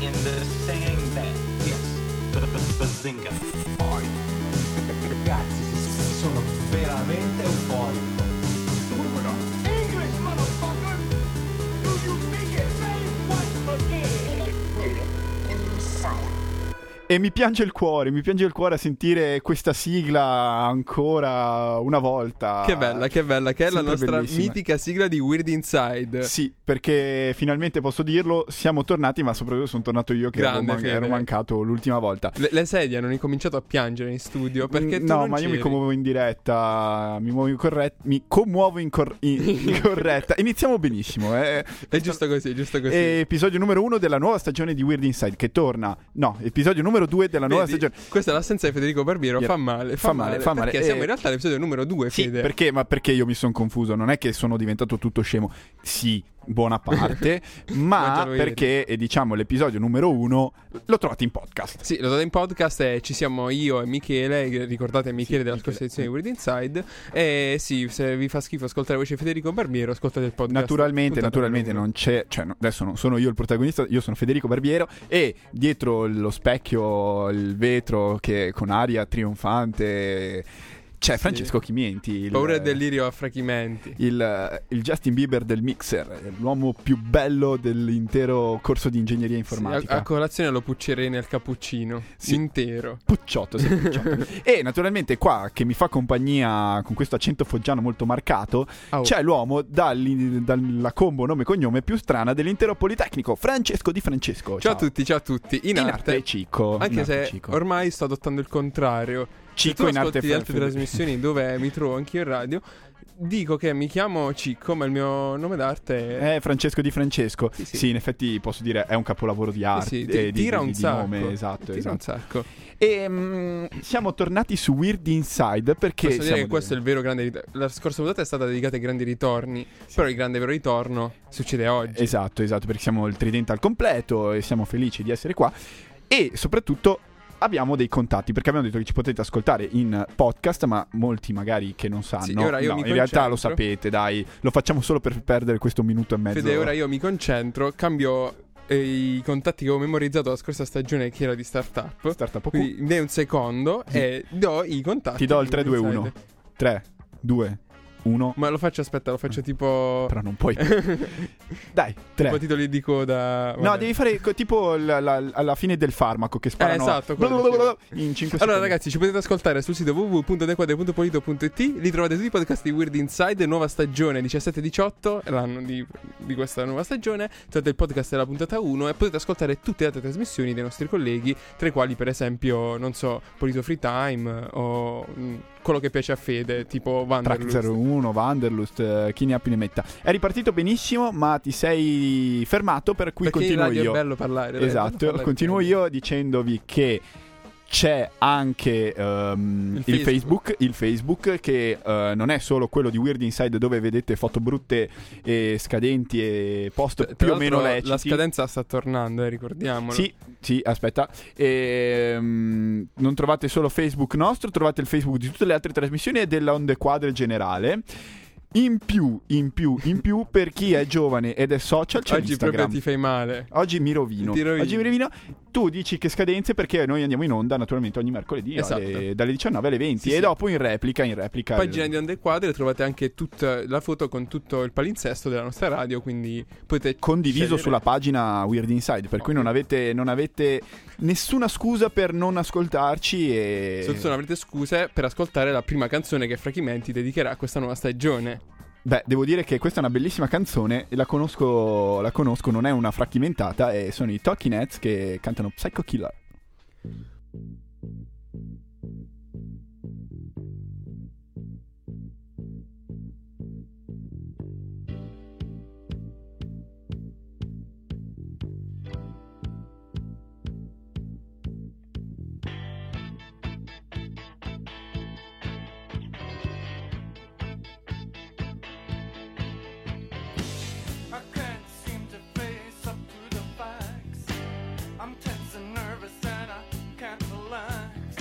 and saying that yes, bazinga. Ragazzi, sono veramente euforico. English, motherfucker! Do you speak it? Say what again? E mi piange il cuore a sentire questa sigla ancora una volta. Che bella, che è la Sempre nostra bellissima. mitica sigla di Weird Inside. Sì, perché finalmente posso dirlo, siamo tornati, ma soprattutto sono tornato io che Grande, ero mancato l'ultima volta. Le sedie hanno incominciato a piangere in studio perché tu No, non ma io mi c'eri. commuovo in diretta, mi commuovo in corretta. Iniziamo benissimo. È giusto così, giusto così. Episodio numero 1 della nuova stagione di Weird Inside che torna. No, episodio numero 2 della nuova Vedi, stagione. Questa è l'assenza di Federico Barbiero, fa male. Perché siamo in realtà all'episodio numero 2, Sì, Fede. perché? Ma perché io mi sono confuso? Non è che sono diventato tutto scemo. Sì, buona parte, ma già lo perché diciamo l'episodio numero 1 lo trovate in podcast. Sì, lo date in podcast e ci siamo io e Michele, ricordate Michele della scorsa edizione di Weird Inside. E sì, se vi fa schifo ascoltare la voce di Federico Barbiero, ascoltate il podcast. Naturalmente Tutto non c'è, cioè adesso non sono io il protagonista, io sono Federico Barbiero e dietro lo specchio, il vetro che con aria trionfante c'è Francesco Chimienti, Paura e delirio a frachimenti. il Justin Bieber del mixer, l'uomo più bello dell'intero corso di ingegneria informatica. Sì, a colazione lo puccerei nel cappuccino intero. Pucciotto, sì, Pucciotto. E naturalmente qua che mi fa compagnia con questo accento foggiano molto marcato c'è l'uomo dalla combo nome e cognome più strana dell'intero Politecnico, Francesco Di Francesco. Ciao a tutti. In arte Cicco. Anche se Cico. ormai sto adottando il contrario. Cicco se tu in arte ascolti le altre trasmissioni dove mi trovo anch'io in radio, dico che mi chiamo Cicco, ma il mio nome d'arte è Francesco Di Francesco. Sì. Sì, in effetti posso dire è un capolavoro di arte. Sì, di tira un sacco. nome, esatto. Tira un sacco. E siamo tornati su Weird Inside perché posso dire che questo è il vero grande ritorno. La scorsa puntata è stata dedicata ai grandi ritorni, però il grande vero ritorno succede oggi. Esatto, perché siamo il tridente al completo e siamo felici di essere qua. E soprattutto abbiamo dei contatti, perché abbiamo detto che ci potete ascoltare in podcast, ma molti magari che non sanno. Sì, ora io mi in realtà lo concentro. sapete, dai, lo facciamo solo per perdere questo minuto e mezzo. Fede, ora io mi concentro, cambio i contatti che ho memorizzato la scorsa stagione, che era di startup. Quindi dai un secondo e do i contatti. Ti do il di 3-2-1. 3, 2, 1. Ma lo faccio tipo. Però non puoi. Dai, 3. Tipo titoli di coda. No, devi fare tipo alla fine del farmaco che sparano esatto, in 5 secondi. Allora ragazzi, ci potete ascoltare sul sito www.dequadre.polito.it. Lì trovate tutti i podcast di Weird Inside, nuova stagione 17-18, l'anno di questa nuova stagione. Trovate il podcast della puntata 1 e potete ascoltare tutte le altre trasmissioni dei nostri colleghi, tra i quali per esempio, non so, Polito Free Time o quello che piace a Fede, tipo Wanderlust. Track 01, Wanderlust, chi ne ha più ne metta. È ripartito benissimo, ma ti sei fermato, per cui perché continuo in radio io. è bello parlare. dai, Esatto, bello parlare continuo io dicendovi che c'è anche il Facebook che non è solo quello di Weird Inside dove vedete foto brutte e scadenti e post Tra più o meno l'altro, leciti. La scadenza sta tornando, ricordiamolo. Sì, aspetta. Non trovate solo Facebook nostro, trovate il Facebook di tutte le altre trasmissioni e della On The Quadre generale. In più, per chi è giovane ed è social, c'è Oggi Instagram. proprio ti fai male. Oggi mi rovino. Ti rovini. Oggi mi rovino. Tu dici che scadenze perché noi andiamo in onda naturalmente ogni mercoledì Esatto. dalle 19 alle 20 Sì, e sì. dopo in replica Pagina di Onde Quadre trovate anche tutta la foto con tutto il palinsesto della nostra radio, quindi potete condiviso scegliere. sulla pagina Weird Inside, per cui non avete nessuna scusa per non ascoltarci e Soprattutto non avrete scuse per ascoltare la prima canzone che Frachimenti dedicherà a questa nuova stagione. Beh, devo dire che questa è una bellissima canzone e la conosco, non è una fracchimentata e sono i Talking Heads che cantano Psycho Killer. I can't seem to face up to the facts. I'm tense and nervous and I can't relax.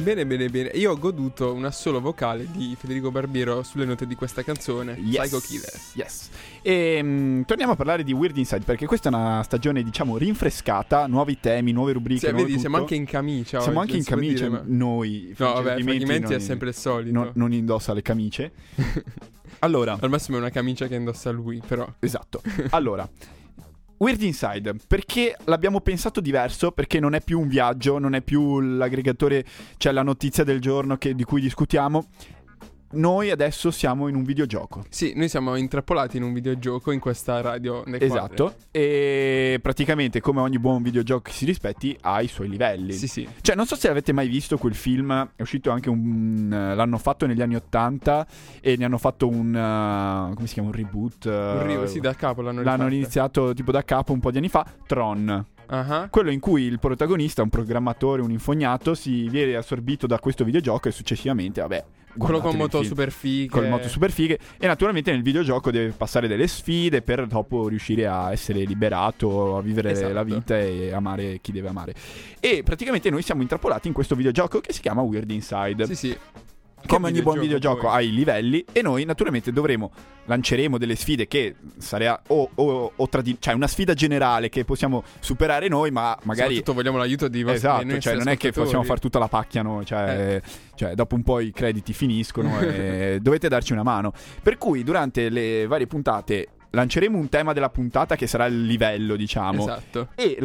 Bene. Io ho goduto un assolo vocale di Federico Barbiero sulle note di questa canzone, Psycho Killer. Yes. E torniamo a parlare di Weird Inside, perché questa è una stagione, diciamo, rinfrescata, nuovi temi, nuove rubriche. Sì, nuovo vedi, tutto. siamo anche in camicia. Siamo oggi, anche in non si può camicia, dire, ma- noi. No, vabbè, Fragimenti Fragimenti è non- sempre il solito. non indossa le camicie. Allora, Al massimo è una camicia che indossa lui, però. esatto. Allora, Weird Inside, perché l'abbiamo pensato diverso? Perché non è più un viaggio, non è più l'aggregatore, cioè la notizia del giorno di cui discutiamo. Noi adesso siamo in un videogioco. Sì, noi siamo intrappolati in un videogioco in questa radio. Esatto. E praticamente, come ogni buon videogioco che si rispetti, ha i suoi livelli. Sì. Cioè, non so se avete mai visto quel film, è uscito anche l'hanno fatto negli anni '80 e ne hanno fatto come si chiama, un reboot. Sì, da capo l'hanno L'hanno rifatta. iniziato tipo da capo un po' di anni fa, Tron. Ah. Quello in cui il protagonista, un programmatore, un infognato, si viene assorbito da questo videogioco e successivamente, vabbè, Quello con guardatelo il moto film. super fighe. Con le moto super fighe. E naturalmente nel videogioco deve passare delle sfide per dopo riuscire a essere liberato, a vivere Esatto. la vita e amare chi deve amare. E praticamente noi siamo intrappolati in questo videogioco che si chiama Weird Inside. Sì. Come ogni buon videogioco poi. ha i livelli, e noi naturalmente lanceremo delle sfide che sarà cioè una sfida generale che possiamo superare noi, ma magari Soprattutto vogliamo l'aiuto di vostri esatto, cioè non è che possiamo fare tutta la pacchia noi, cioè dopo un po' i crediti finiscono e dovete darci una mano. Per cui durante le varie puntate lanceremo un tema della puntata che sarà il livello, diciamo. Esatto. E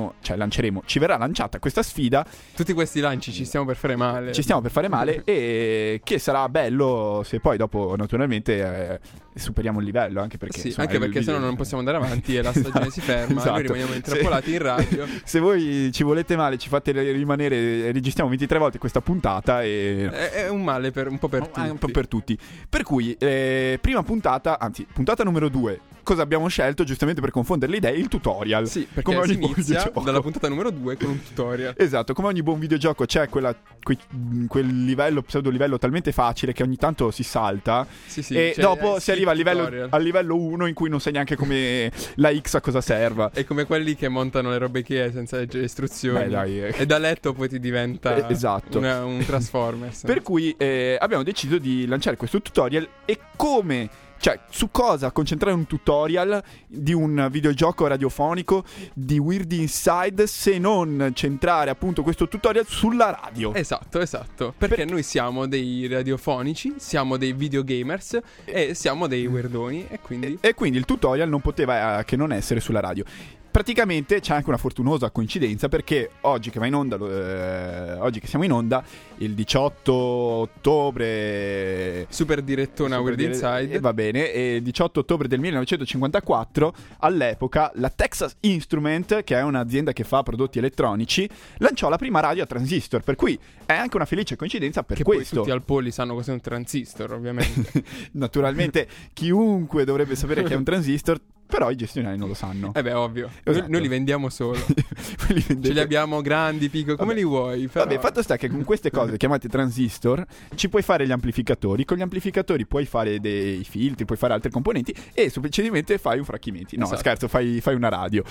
ci verrà lanciata questa sfida. Tutti questi lanci ci stiamo per fare male. Ci stiamo per fare male e che sarà bello se poi dopo naturalmente superiamo il livello, anche perché Sì, insomma, anche perché il sennò video- non possiamo andare avanti e la stagione si ferma. Esatto. Noi rimaniamo intrappolati in radio. Se voi ci volete male, ci fate rimanere, registriamo 23 volte questa puntata e È un male un po' per tutti. un po' per tutti. Per cui, prima puntata, anzi, puntata numero 2. Cosa abbiamo scelto, giustamente per confondere le idee? Il tutorial. Sì, perché Come si ogni buon inizia videogioco. dalla puntata numero 2 con un tutorial. Esatto, come ogni buon videogioco c'è quel livello, pseudo livello talmente facile che ogni tanto si salta. Sì, E cioè, dopo si skip arriva tutorial. al livello 1 in cui non sai neanche come la X a cosa serva. È come quelli che montano le robe che è senza leggere istruzioni. Beh, dai, E da letto poi ti diventa esatto. un Transformers. Per cui abbiamo deciso di lanciare questo tutorial e su cosa concentrare un tutorial di un videogioco radiofonico di Weird Inside se non centrare appunto questo tutorial sulla radio. Esatto. Perché noi siamo dei radiofonici, siamo dei videogamers e siamo dei weirdoni. E quindi E quindi il tutorial non poteva che non essere sulla radio. Praticamente c'è anche una fortunosa coincidenza perché oggi che siamo in onda, il 18 ottobre super direttona Weird Inside. va bene, e il 18 ottobre del 1954, all'epoca la Texas Instrument, che è un'azienda che fa prodotti elettronici, lanciò la prima radio a transistor, per cui è anche una felice coincidenza per Che questo. poi tutti al Poli sanno cos'è un transistor, ovviamente. Naturalmente chiunque dovrebbe sapere che è un transistor, però i gestionari non lo sanno. Beh, ovvio. Esatto. Noi li vendiamo solo. Voi li vendete- Ce li abbiamo grandi, piccoli, come Vabbè. li vuoi. Però... Vabbè, fatto sta che con queste cose chiamate transistor ci puoi fare gli amplificatori, con gli amplificatori puoi fare dei filtri, puoi fare altre componenti e semplicemente fai un fracchimenti. No, Esatto. scherzo, fai una radio.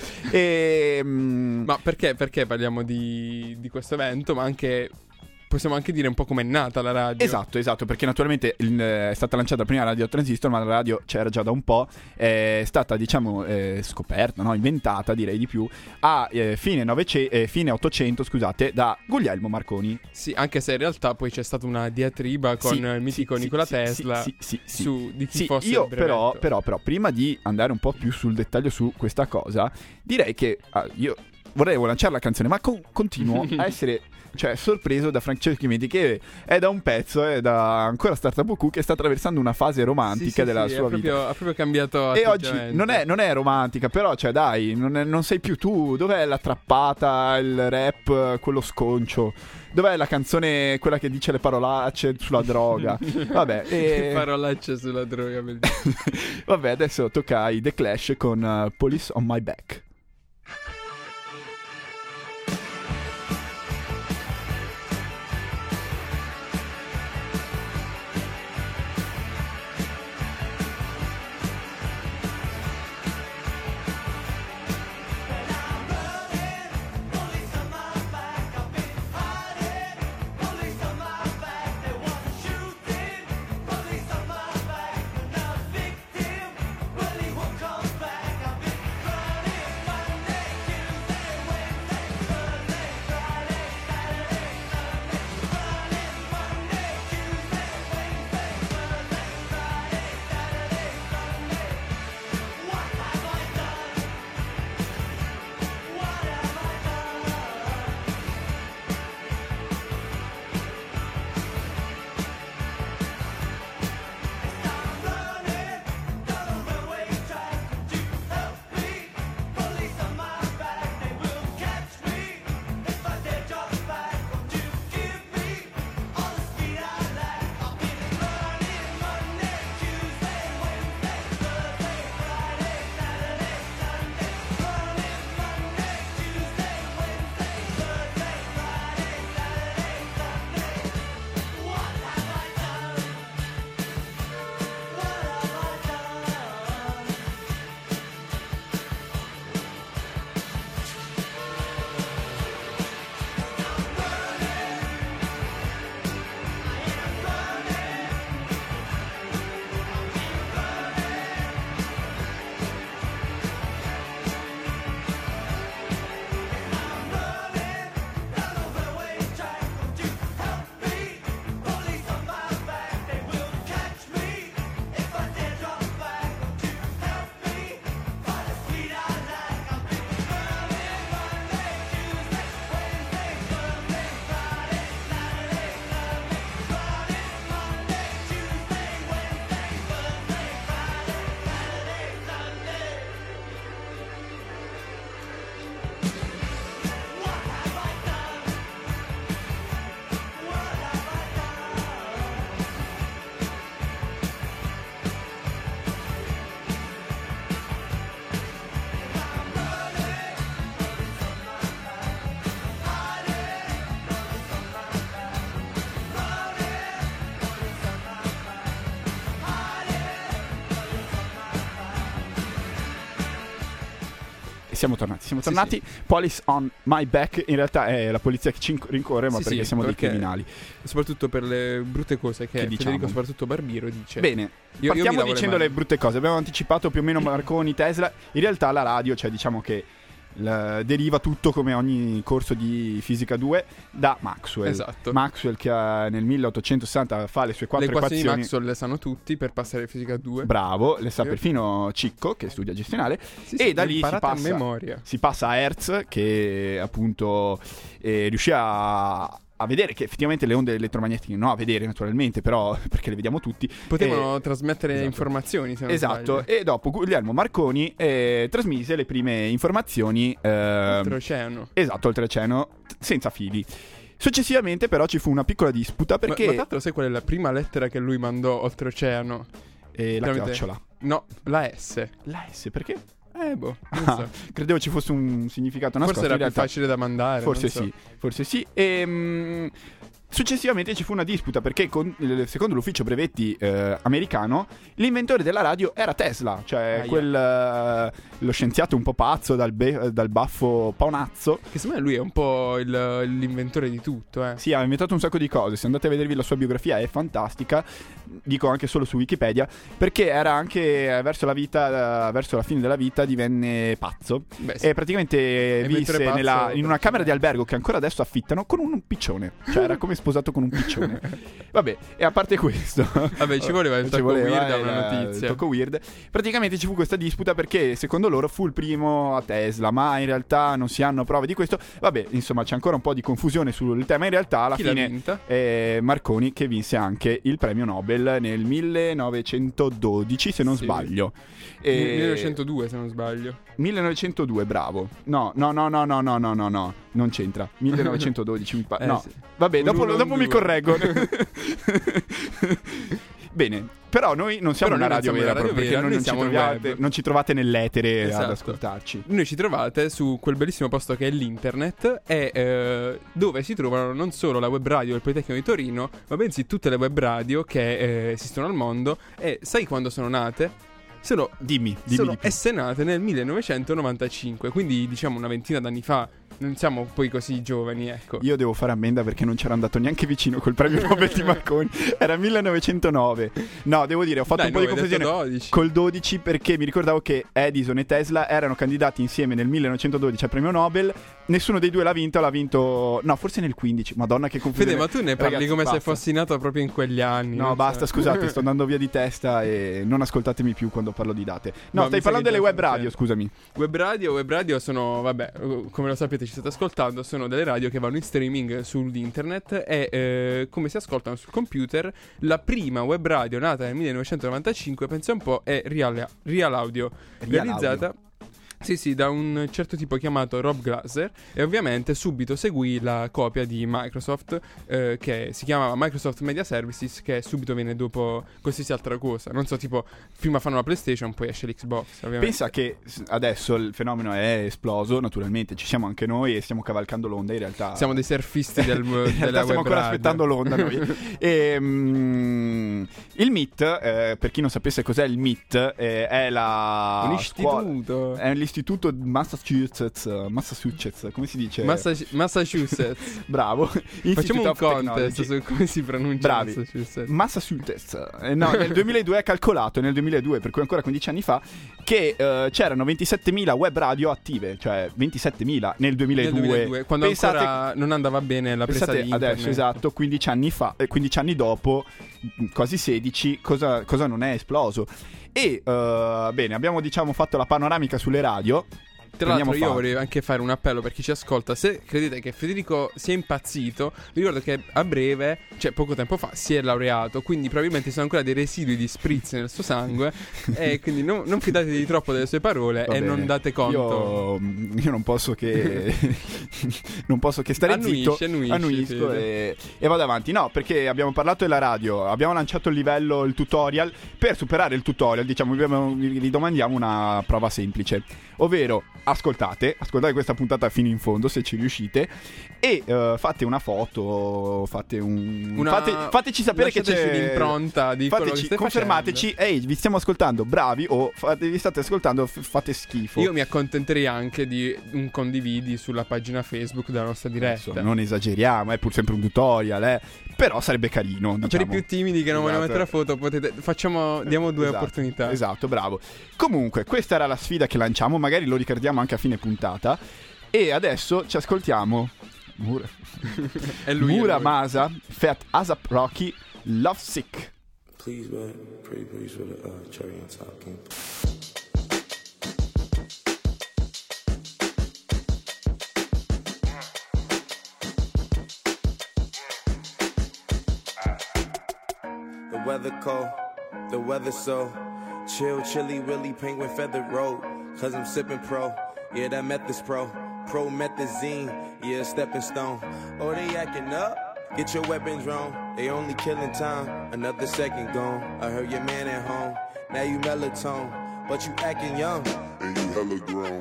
Ma perché parliamo di questo evento, ma anche... Possiamo anche dire un po' com'è nata la radio. Esatto, perché naturalmente è stata lanciata la prima radio a transistor, ma la radio c'era già da un po', è stata scoperta, no? Inventata direi di più, a fine 800, scusate, da Guglielmo Marconi. Sì, anche se in realtà poi c'è stata una diatriba con il mitico Nikola Tesla su di chi fosse io il brevetto. però prima di andare un po' più sul dettaglio su questa cosa, direi che io vorrei lanciare la canzone, ma continuo a essere sorpreso da Francesco Chimenti, che è da un pezzo, è da ancora Startup UQ, che sta attraversando una fase romantica della sua vita. Ha proprio cambiato E oggi atteggiamento. non è romantica, però dai, non sei più tu. Dov'è la trappata, il rap, quello sconcio? Dov'è la canzone, quella che dice le parolacce sulla droga? Vabbè, Parolacce sulla droga, bellissimo. vabbè, adesso tocca ai The Clash con Police on My Back. Police on my siamo tornati. Police on my back. In realtà è la polizia che ci rincorre, ma perché siamo dei criminali. Soprattutto per le brutte cose che diciamo. Federico, soprattutto Barbiro, dice. Bene, partiamo dicendo le brutte cose. Abbiamo anticipato più o meno Marconi, Tesla. In realtà la radio, cioè diciamo che deriva tutto, come ogni corso di fisica 2, da Maxwell. Esatto. Maxwell che nel 1860 fa le sue 4 equazioni. Le equazioni di Maxwell le sanno tutti per passare a fisica 2. Bravo, le sa perfino Cicco che studia gestionale. E da lì si passa a Hertz, che appunto riuscì a vedere che effettivamente le onde elettromagnetiche, no a vedere naturalmente, però perché le vediamo tutti, potevano trasmettere informazioni, se non sbaglio. E dopo Guglielmo Marconi trasmise le prime informazioni oltreoceano. Esatto, oltreoceano, senza fili. Successivamente però ci fu una piccola disputa perché ma tanto sai qual è la prima lettera che lui mandò oltreoceano? La chiocciola. No, la S. La S, perché? Non so. Credevo ci fosse un significato nascosto. Forse era più facile da mandare. Forse sì. E successivamente ci fu una disputa perché secondo l'ufficio brevetti americano l'inventore della radio era Tesla, cioè lo scienziato un po' pazzo dal baffo paonazzo, che secondo me lui è un po' l'inventore di tutto. Sì, ha inventato un sacco di cose. Se andate a vedervi la sua biografia è fantastica, dico anche solo su Wikipedia, perché era anche verso la fine della vita divenne pazzo. E praticamente visse in una camera di albergo che ancora adesso affittano con un piccione, cioè era come sposato con un piccione. Vabbè, e a parte questo, ci voleva il tocco weird a una notizia. Il tocco weird. Praticamente ci fu questa disputa perché secondo loro fu il primo a Tesla, ma in realtà non si hanno prove di questo. Vabbè, insomma, c'è ancora un po' di confusione sul tema. In realtà alla fine è Marconi che vinse anche il premio Nobel nel 1912, se non sbaglio. 1902, se non sbaglio. 1902, bravo. No, non c'entra. 1912 no. Sì. Vabbè, dopo mi correggo. Bene, però noi non siamo una radio vera, perché non ci trovate nell'etere ad ascoltarci. Noi ci trovate su quel bellissimo posto che è l'internet, e dove si trovano non solo la web radio del Politecnico di Torino, ma bensì tutte le web radio che esistono al mondo. E sai quando sono nate? Dimmi sono nate nel 1995, quindi diciamo una ventina d'anni fa. Non siamo poi così giovani, ecco. Io devo fare ammenda perché non c'ero andato neanche vicino col premio Nobel di Marconi. Era 1909. No, devo dire, ho fatto un po' di confusione col 12 perché mi ricordavo che Edison e Tesla erano candidati insieme nel 1912 al premio Nobel. Nessuno dei due l'ha vinto. No, forse nel 15. Madonna, che confusione. Fede, ma tu ne parli, ragazzi, come se fossi nato proprio in quegli anni. No, basta, scusate, sto andando via di testa e non ascoltatemi più quando parlo di date. No, stai parlando delle web radio, scusami. Web radio sono, vabbè, come lo sapete, ci state ascoltando, sono delle radio che vanno in streaming sull'internet e come si ascoltano sul computer. La prima web radio nata nel 1995, pensa un po', è Real Audio, realizzata Sì, da un certo tipo chiamato Rob Glasser, e ovviamente subito seguì la copia di Microsoft che si chiamava Microsoft Media Services, che subito viene dopo qualsiasi altra cosa. Non so, tipo prima fanno la PlayStation, poi esce l'Xbox, ovviamente. Pensa che adesso il fenomeno è esploso, naturalmente ci siamo anche noi e stiamo cavalcando l'onda, in realtà siamo dei surfisti della web stiamo ancora aspettando l'onda noi. Il MIT, per chi non sapesse cos'è il MIT, è un istituto, è l'istituto Massachusetts, come si dice? Massachusetts. Bravo. Facciamo un contest su come si pronuncia. Bravi. Massachusetts. No, nel 2002 è calcolato, nel 2002, per cui ancora 15 anni fa, che c'erano 27.000 web radio attive, cioè 27.000 nel 2002. Quando ancora non andava bene la presa di internet. Adesso, esatto, 15 anni fa, 15 anni dopo, quasi 16, cosa non è esploso. E bene, abbiamo fatto la panoramica sulle radio. Tra l'altro io vorrei anche fare un appello per chi ci ascolta: se credete che Federico sia impazzito, vi ricordo che a breve, cioè poco tempo fa, si è laureato, quindi probabilmente ci sono ancora dei residui di spritz nel suo sangue e quindi non fidatevi troppo delle sue parole. Va e bene. Non date conto. Io non posso che stare zitto. Annuisco e vado avanti. No, perché abbiamo parlato della radio, abbiamo lanciato il tutorial. Per superare il tutorial, vi domandiamo una prova semplice, ovvero ascoltate questa puntata fino in fondo se ci riuscite e fate una foto, fateci sapere che c'è l'impronta di quello che stai confermateci, ehi, vi stiamo ascoltando, bravi, o vi state ascoltando, fate schifo. Io mi accontenterei anche di un condividi sulla pagina Facebook della nostra diretta. Adesso, non esageriamo, è pur sempre un tutorial, però sarebbe carino, diciamo. Per i più timidi che non vogliono mettere la foto, diamo due Esatto, opportunità. Esatto, bravo. Comunque, questa era la sfida che lanciamo, magari lo ricordiamo anche a fine puntata. E adesso ci ascoltiamo Muramasa, Fat ASAP Rocky, Love Sick. Please, man, pretty please with a cherry on top, King. The weather cold, the weather so chill, chilly, willy, penguin feathered road. Cause I'm sipping pro, yeah, that meth is pro. Promethazine, yeah, stepping stone. Oh, they acting up, get your weapons wrong. They only killing time, another second gone. I heard your man at home, now you melatonin, but you acting young. And you hella grown.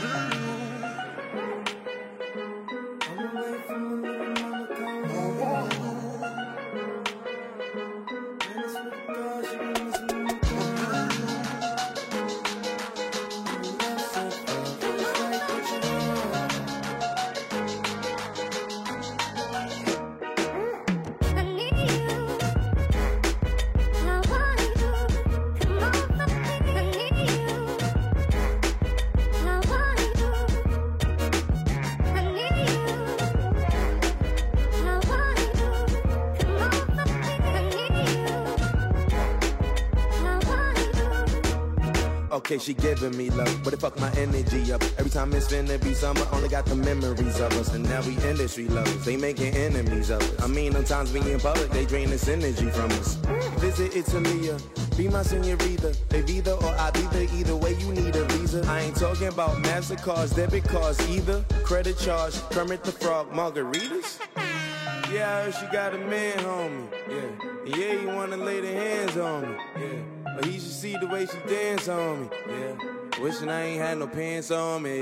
Okay, she giving me love, but it fuck my energy up. Every time it's finna be summer, only got the memories of us. And now we industry lovers, they making enemies of us. I mean, sometimes we in public, they drain this energy from us. Visit Italy, be my senorita. Evita or Ibiza, either way you need a visa. I ain't talking about MasterCards, debit cards either. Credit charge, Kermit the Frog, margaritas. Yeah, I heard she got a man, homie. Yeah, yeah, you wanna lay the hands on me. Yeah. But he should see the way she dance on me, yeah. Wishing I ain't had no pants on me.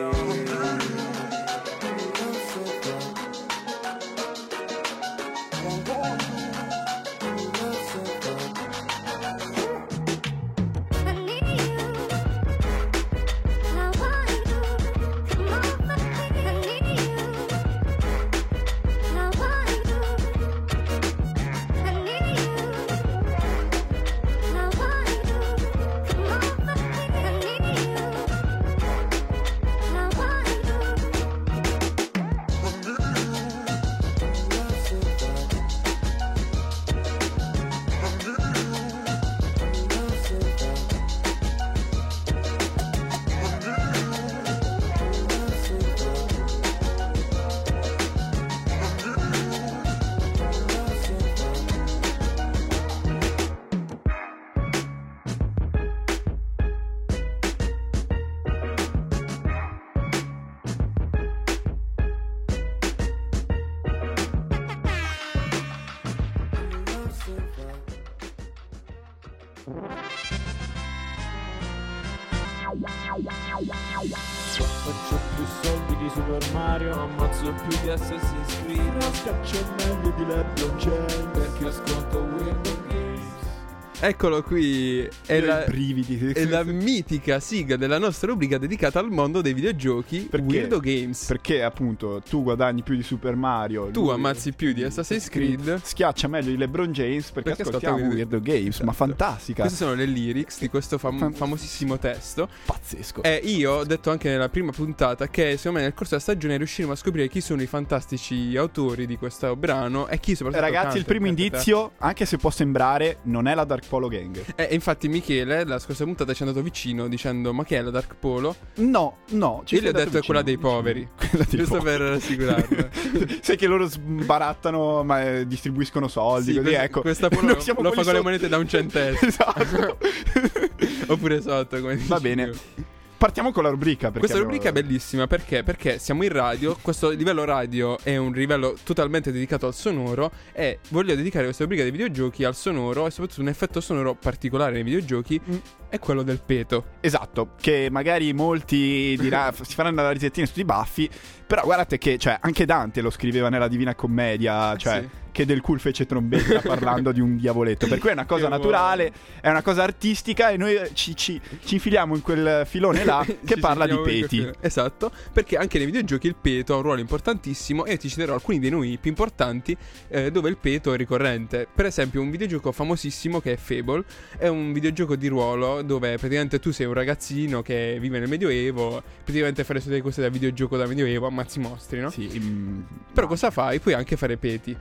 Faccio più soldi di Super Mario, ammazzo più di Assassin's Creed, non scaccio meglio di LeBron James, perché ascolto Weird Games. Eccolo qui, è la mitica sigla della nostra rubrica dedicata al mondo dei videogiochi, Weirdo Games. Perché appunto tu guadagni più di Super Mario, tu ammazzi più di Assassin's Creed, schiaccia meglio di LeBron James perché ascoltiamo Weirdo Games. Esatto. Ma fantastica. Queste sono le lyrics di questo famosissimo testo. Pazzesco. E io ho detto anche nella prima puntata che secondo me nel corso della stagione riusciremo a scoprire chi sono i fantastici autori di questo brano e chi soprattutto ragazzi, il primo indizio, anche se può sembrare, non è la Dark Polo Gang. Infatti Michele la scorsa puntata ci è andato vicino dicendo: ma che è la Dark Polo? No, io gli ho detto è quella dei poveri, giusto per rassicurarlo. Sai che loro sbarattano ma distribuiscono soldi, sì, così, ecco. Questa polo lo fa con le monete da un centesimo. Esatto. Oppure sotto, come dici. Va bene. partiamo con la rubrica. Questa rubrica è bellissima perché siamo in radio. Questo livello radio è un livello totalmente dedicato al sonoro e voglio dedicare questa rubrica dei videogiochi al sonoro e soprattutto un effetto sonoro particolare nei videogiochi è quello del peto. Esatto, che magari molti si faranno la risettina sui baffi, però guardate che anche Dante lo scriveva nella Divina Commedia, Sì. che del cul fece trombetta parlando di un diavoletto. Per cui è una cosa naturale, è una cosa artistica e noi ci infiliamo in quel filone là che parla di peti. Esatto, perché anche nei videogiochi il peto ha un ruolo importantissimo e ti citerò alcuni dei nomi più importanti dove il peto è ricorrente. Per esempio un videogioco famosissimo che è Fable, è un videogioco di ruolo dove praticamente tu sei un ragazzino che vive nel Medioevo, praticamente fare delle cose da videogioco da Medioevo, ammazzi mostri, no? Sì, Però cosa fai? Puoi anche fare peti.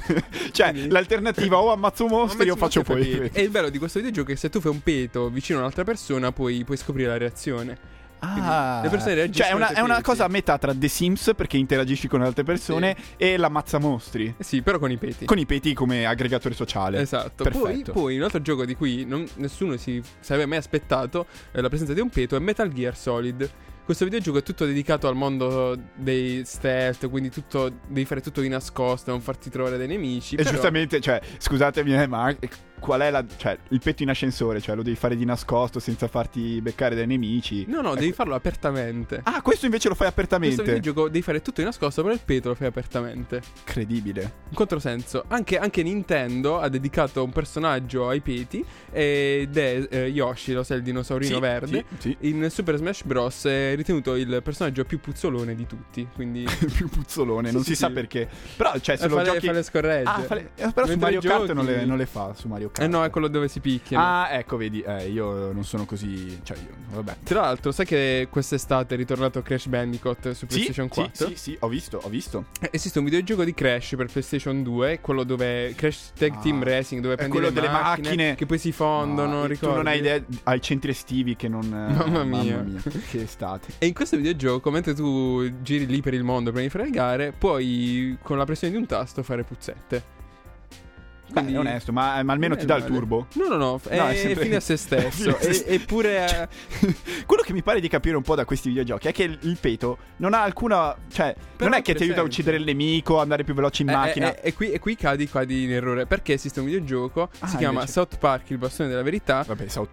L'alternativa o ammazzo mostri o faccio poi peti. E il bello di questo videogioco è che se tu fai un peto vicino a un'altra persona puoi scoprire la reazione. Ah, le persone reagiscono è una cosa a metà tra The Sims, perché interagisci con altre persone, e l'ammazza mostri. Sì, però con i peti. Con i peti come aggregatore sociale. Esatto. Perfetto. Poi un altro gioco di cui nessuno si sarebbe mai aspettato la presenza di un peto è Metal Gear Solid. Questo videogioco è tutto dedicato al mondo dei stealth, quindi devi fare tutto di nascosto, non farti trovare dai nemici. E giustamente, scusatemi, ma qual è il petto in ascensore? Lo devi fare di nascosto senza farti beccare dai nemici? No, devi farlo apertamente. Ah, questo invece lo fai apertamente. Questo videogioco devi fare tutto di nascosto, però il peto lo fai apertamente. Incredibile. Un controsenso. Anche Nintendo ha dedicato un personaggio ai peti ed è Yoshi, lo sai, il dinosaurino verde. Sì. In Super Smash Bros. È ritenuto il personaggio più puzzolone di tutti. Quindi più puzzolone, non si sa perché. Però se lo giochi fa le scorregge. Però su Mario Kart non le fa. Su Mario Kart. No, è quello dove si picchiano. Ah, ecco, vedi, io non sono così. Vabbè. Tra l'altro, sai che quest'estate è ritornato Crash Bandicoot su PlayStation 4? Sì, ho visto. Esiste un videogioco di Crash per PlayStation 2, quello dove Crash Tag Team Racing, dove prendi quello le delle macchine che poi si fondono, ricordi? Tu non hai idea, ai centri estivi che non. Mamma mia, che estate. E in questo videogioco, mentre tu giri lì per il mondo prima di fare le gare, puoi con la pressione di un tasto fare puzzette. Quindi, è onesto, ma almeno ti dà il turbo? No, è fine a se stesso. Eppure quello che mi pare di capire un po' da questi videogiochi è che il peto non ha alcuna. Non è che ti aiuta a uccidere il nemico, andare più veloce in macchina. E qui cadi in errore. Perché esiste un videogioco, si chiama invece... South Park, il bastone della verità. Vabbè, South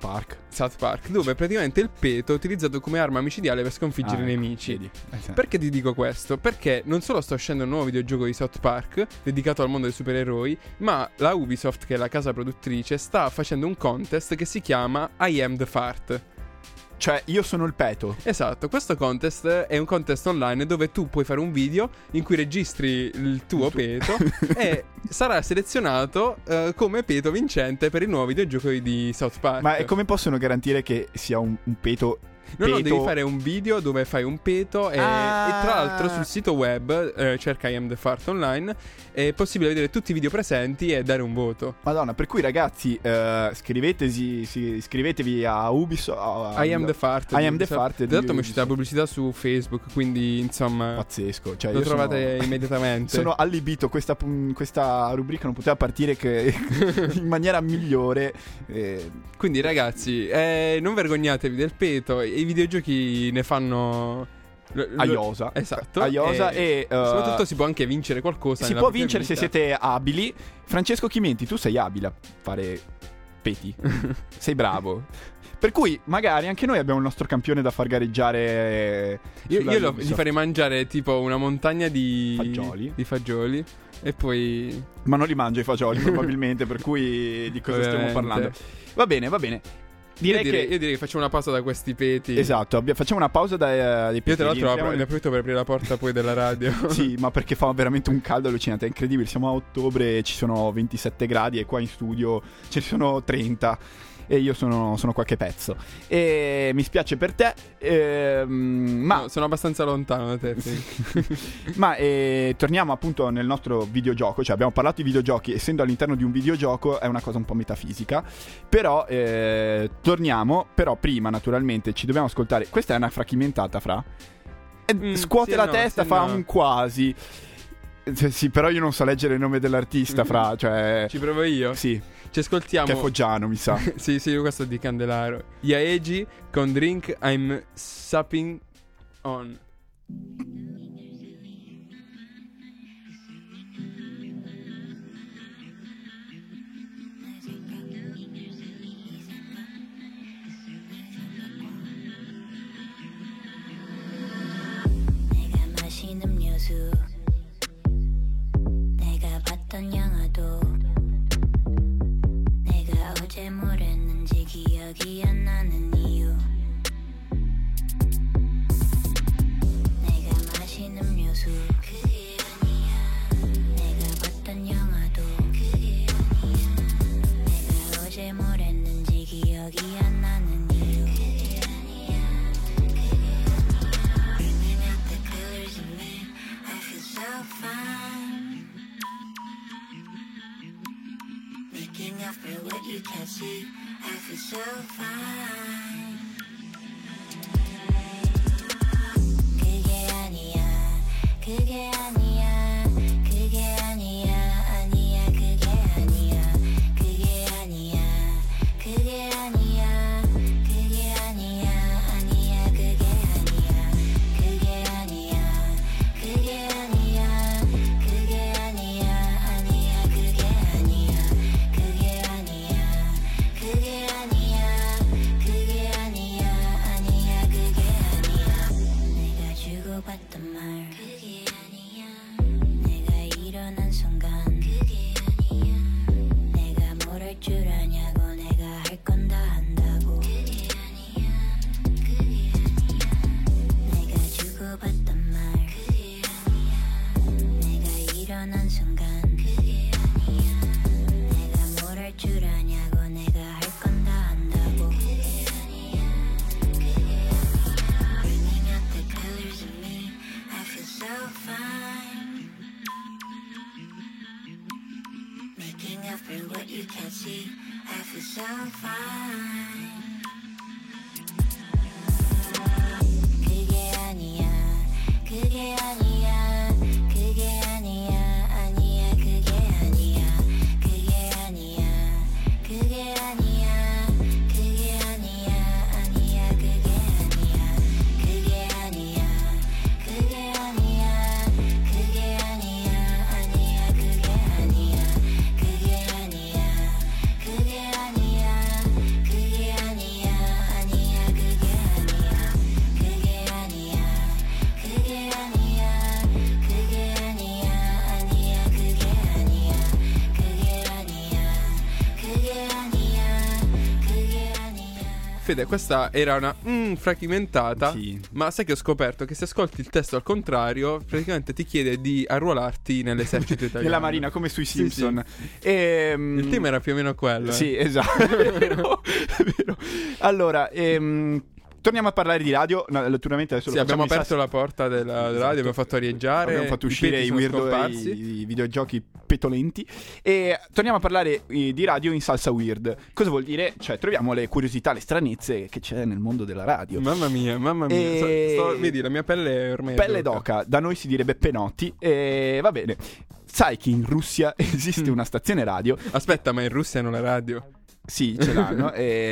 Park, dove praticamente il peto è utilizzato come arma micidiale per sconfiggere i nemici. Vedi. Perché ti dico questo? Perché non solo sto uscendo un nuovo videogioco di South Park dedicato al mondo dei supereroi, ma la Ubisoft, che è la casa produttrice, sta facendo un contest che si chiama I Am The Fart. Io sono il peto. Esatto, questo contest è un contest online dove tu puoi fare un video in cui registri il tuo peto e sarà selezionato come peto vincente per il nuovo videogioco di South Park. Ma come possono garantire che sia un peto? No, devi fare un video dove fai un peto e tra l'altro sul sito web cerca I Am The Fart online, è possibile vedere tutti i video presenti e dare un voto. Madonna, per cui ragazzi iscrivetevi a Ubisoft, I Am The Fart. I Am The Fart. Esatto, mi è uscita la pubblicità su Facebook, quindi insomma pazzesco, lo trovate immediatamente. Sono allibito, questa rubrica non poteva partire che in maniera migliore. Quindi ragazzi, non vergognatevi del peto. I videogiochi ne fanno aiosa. Esatto. Aiosa e soprattutto si può anche vincere qualcosa. Si può vincere se siete abili. Francesco Chimenti, tu sei abile a fare peti. Sei bravo. Per cui magari anche noi abbiamo il nostro campione da far gareggiare. Io gli farei mangiare tipo una montagna di fagioli e poi. Ma non li mangia i fagioli probabilmente, per cui di cosa stiamo parlando? Va bene. Io direi che facciamo una pausa da questi peti. Esatto, facciamo una pausa dai peti. Io tra l'altro ne approfitto per aprire la porta poi della radio. Sì, ma perché fa veramente un caldo allucinante, è incredibile. Siamo a ottobre, ci sono 27 gradi e qua in studio ce ne sono 30 e io sono qualche pezzo. E mi spiace per te, ma no, sono abbastanza lontano da te. Ma torniamo appunto nel nostro videogioco. Abbiamo parlato di videogiochi, essendo all'interno di un videogioco è una cosa un po' metafisica. Però torniamo. Però prima naturalmente ci dobbiamo ascoltare. Questa è una fracchimentata, Fra. Scuote la testa, fa un quasi. Sì, però io non so leggere il nome dell'artista, fra, cioè... Ci provo io? Sì, Ci ascoltiamo. che è foggiano, mi sa. Sì, questo è di Candelaro. Yaegi con Drink I'm Supping On. 내가 마신 음료수 내가 봤던 영화도 내가 어제 뭘 했는지 기억이 안 나는 이유 내가 마신 음료수 그게 아니야 내가 봤던 영화도 그게 아니야 내가 어제 뭘 했는지 기억이 안 나는 이유 그게 아니야 Bringing out the colors in me I feel so fine Making up for what you can't see I feel so fine 그게 아니야 그게 아니야 그게 아니야 아니야 그게 아니야 그게 아니야 그게 아니야 그게 아니야 아니야 그게 아니야 그게 아니야 그게 아니야 그게 아니야 아니야 그게 아니야 그게 아니야 그게 아니야 그게 아니야 아니야 그게 아니야 내가 주고받던 말 그게 아니야 내가 일어난 순간 그게 아니야 내가 뭘 할 줄 아냐고 내가 할 건 다 한다고 그게 아니야 그게 아니야 내가 주고받던 말 그게 아니야 내가 일어난 순간 그게 아니야 내가 뭘 할 줄 아냐고 내가 할 건 다 한다고 그게 아니야 그게 아니야 Bringing out the colors in me I feel so fine Making up for what you can't see I feel so fine 그게 아니야 그게 아니야 그게 아니야 아니야 그게 아니야 그게 아니야 그게 아니야 그게 아니야 아니야 그게 아니야 그게 아니야 그게 아니야 그게 아니야 아니야 그게 아니야 그게 아니야 그게 아니야 그게 아니야 아니야 그게 아니야 그게 아니야 그게 아니야 그게 아니야 아니야 그게 아니야 그게 아니야 그게 아니야 그게 아니야 Fede, questa era una fragmentata. Sì. Ma sai che ho scoperto che se ascolti il testo al contrario, praticamente ti chiede di arruolarti nell'esercito italiano. Nella Marina, come sui Sì, Simpson. Il tema era più o meno quello. Sì, esatto. È vero, è vero. Allora, torniamo a parlare di radio. No, naturalmente adesso Sì, lo abbiamo facciamo aperto la porta della radio, abbiamo fatto arieggiare. Abbiamo fatto uscire i weirdo, i videogiochi petolenti. E torniamo a parlare di radio in salsa weird. Cosa vuol dire? Cioè, troviamo le curiosità, le stranezze che c'è nel mondo della radio. Mamma mia. Vedi, la mia pelle è ormai Pelle d'oca, da noi si direbbe penotti. E va bene. Sai che in Russia esiste una stazione radio? Aspetta, ma in Russia hanno la radio? Sì, ce l'hanno.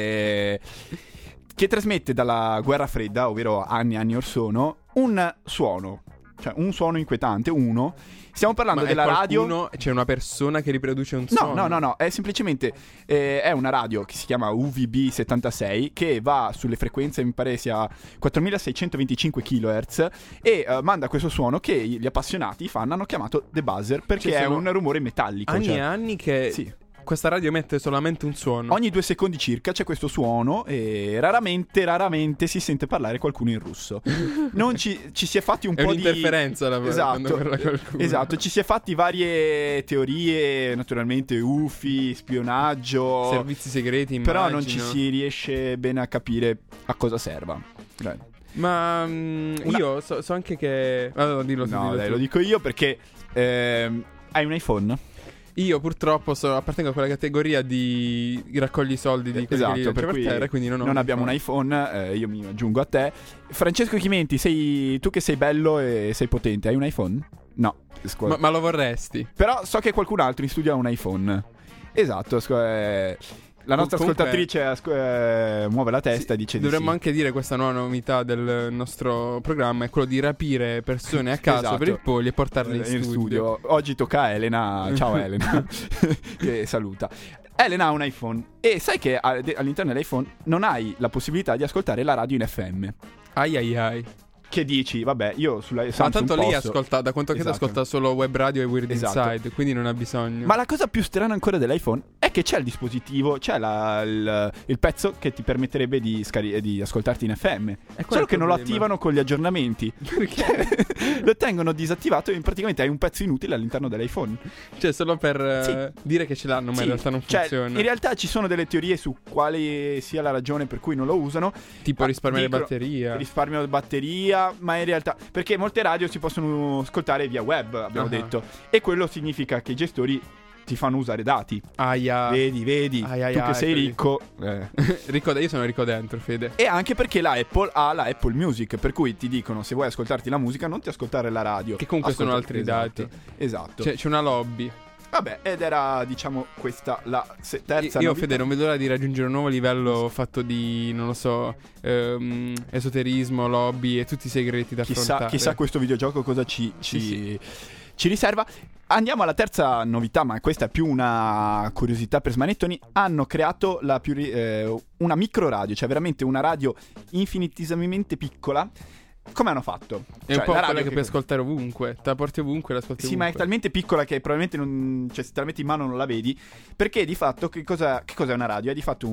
Che trasmette dalla guerra fredda, ovvero anni e anni or sono, un suono. Cioè, un suono inquietante, uno. Stiamo parlando Ma della è radio. qualcuno, c'è una persona che riproduce un suono? No, è semplicemente è una radio che si chiama UVB76 che va sulle frequenze, mi pare sia 4625 kHz e manda questo suono che gli appassionati hanno chiamato The Buzzer perché Cioè, è sono un rumore metallico. Anni cioè, e anni che sì. questa radio emette solamente un suono. Ogni 2 secondi circa c'è questo suono e raramente si sente parlare qualcuno in russo. Non ci si è fatti un È po' di un'interferenza quando parla qualcuno. Esatto, ci si è fatti varie teorie, naturalmente UFI, spionaggio, Servizi segreti, immagino. però non ci si riesce bene a capire a cosa serva. Dai. Ma io so anche che... Allora, dillo tu, No, dillo dai, tu. lo dico io perché hai un iPhone? Io purtroppo appartengo a quella categoria di raccogli soldi di quelli che li Esatto, per cui terra, quindi non ho non abbiamo un iPhone, io mi aggiungo a te. Francesco Chimenti, tu che sei bello e sei potente, hai un iPhone? No, ma lo vorresti? Però so che qualcun altro in studio ha un iPhone. Esatto, la nostra Comunque, ascoltatrice muove la testa e dice dovremmo di sì. anche dire questa nuova novità del nostro programma è quello di rapire persone a caso Esatto. per il Poli e portarle in studio. Oggi tocca a Elena. Ciao Elena, che saluta. Elena ha un iPhone e sai che all'interno dell'iPhone non hai la possibilità di ascoltare la radio in FM. Ai ai ai. Che dici, vabbè, io sulla Ma Samsung tanto lì posso. ascolta, da quanto credo Esatto. ascolta solo web radio e Weird Esatto. Inside, quindi non ha bisogno. Ma la cosa più strana ancora dell'iPhone è che c'è il dispositivo, c'è il pezzo che ti permetterebbe di ascoltarti in FM. Solo che non lo attivano con gli aggiornamenti. Perché? Lo tengono disattivato e praticamente hai un pezzo inutile all'interno dell'iPhone. Cioè solo per dire che ce l'hanno, ma Sì, in realtà non cioè, funziona. in realtà ci sono delle teorie su quale sia la ragione per cui non lo usano. Tipo risparmiare Dicono, batteria. Risparmio di batteria, ma in realtà perché molte radio si possono ascoltare via web, abbiamo detto, e quello significa che i gestori ti fanno usare dati. Aia. Vedi, tu che sei ricco. Io sono ricco dentro, Fede. E anche perché la Apple ha la Apple Music, per cui ti dicono se vuoi ascoltarti la musica non ti ascoltare la radio. Che comunque sono altri dati. Esatto. C'è una lobby. Vabbè, ed era, diciamo, questa la terza Io, novità. Fede, non vedo l'ora di raggiungere un nuovo livello fatto di, non lo so, esoterismo, lobby e tutti i segreti da affrontare. Chissà questo videogioco cosa ci riserva. Andiamo alla terza novità, ma questa è più una curiosità per smanettoni. Hanno creato una micro radio, cioè veramente una radio infinitesimamente piccola. Come hanno fatto? È un po' quella che puoi ascoltare ovunque. Te la porti ovunque, la ascolti ovunque. Sì, ma è talmente piccola che probabilmente non, cioè, se te la metti in mano non la vedi. Perché di fatto che cos'è una radio? È di fatto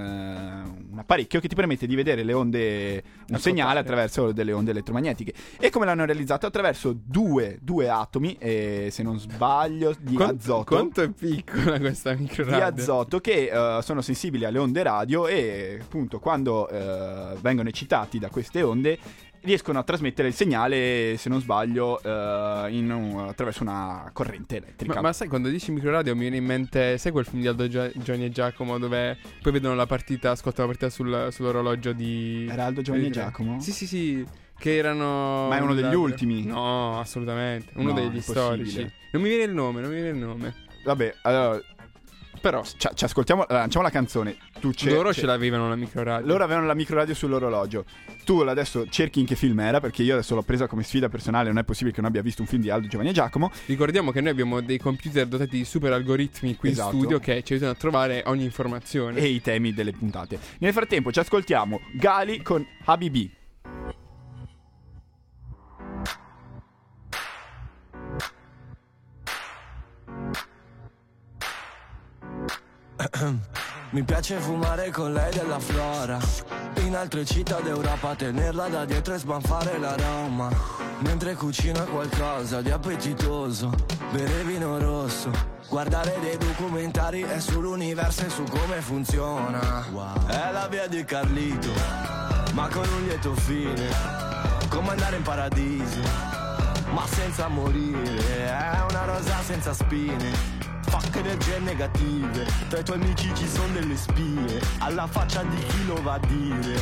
un apparecchio che ti permette di vedere le onde, un segnale attraverso delle onde elettromagnetiche. E come l'hanno realizzato? Attraverso due atomi, se non sbaglio, di azoto. Quanto è piccola questa microradio? Di azoto che sono sensibili alle onde radio e appunto quando vengono eccitati da queste onde riescono a trasmettere il segnale, se non sbaglio, attraverso una corrente elettrica. Ma sai, quando dici microradio mi viene in mente, sai quel film di Aldo Giovanni e Giacomo dove poi vedono la partita, ascoltano la partita sull'orologio di... Era Aldo Giovanni e Giacomo? Sì, che erano... Ma è uno degli ultimi? No, assolutamente, uno No, degli storici. Non mi viene il nome. Vabbè, allora... Però ci ascoltiamo, lanciamo la canzone. Loro ce l'avevano la microradio. Loro avevano la microradio sull'orologio. Tu adesso cerchi in che film era, perché io adesso l'ho presa come sfida personale. Non è possibile che non abbia visto un film di Aldo Giovanni e Giacomo. Ricordiamo che noi abbiamo dei computer dotati di super algoritmi qui in studio che ci aiutano a trovare ogni informazione e i temi delle puntate. Nel frattempo ci ascoltiamo Gali con Habibi. Mi piace fumare con lei della flora, in altre città d'Europa tenerla da dietro e sbanfare l'aroma, mentre cucina qualcosa di appetitoso, bere vino rosso, guardare dei documentari e sull'universo e su come funziona. È la via di Carlito, ma con un lieto fine, come andare in paradiso, ma senza morire. È una rosa senza spine, fuck energie negative, tra i tuoi amici ci sono delle spie, alla faccia di chi lo va a dire.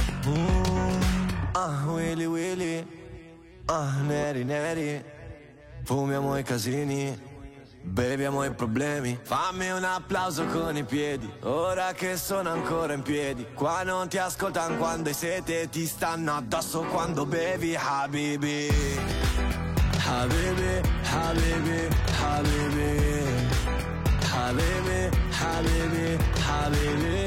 Willy Willy, neri, fumiamo i casini, beviamo i problemi. Fammi un applauso con i piedi, ora che sono ancora in piedi. Qua non ti ascoltano quando hai sete, ti stanno addosso quando bevi. Habibi, Habibi, Habibi, Habibi, Habibi, Habibi, Habibi,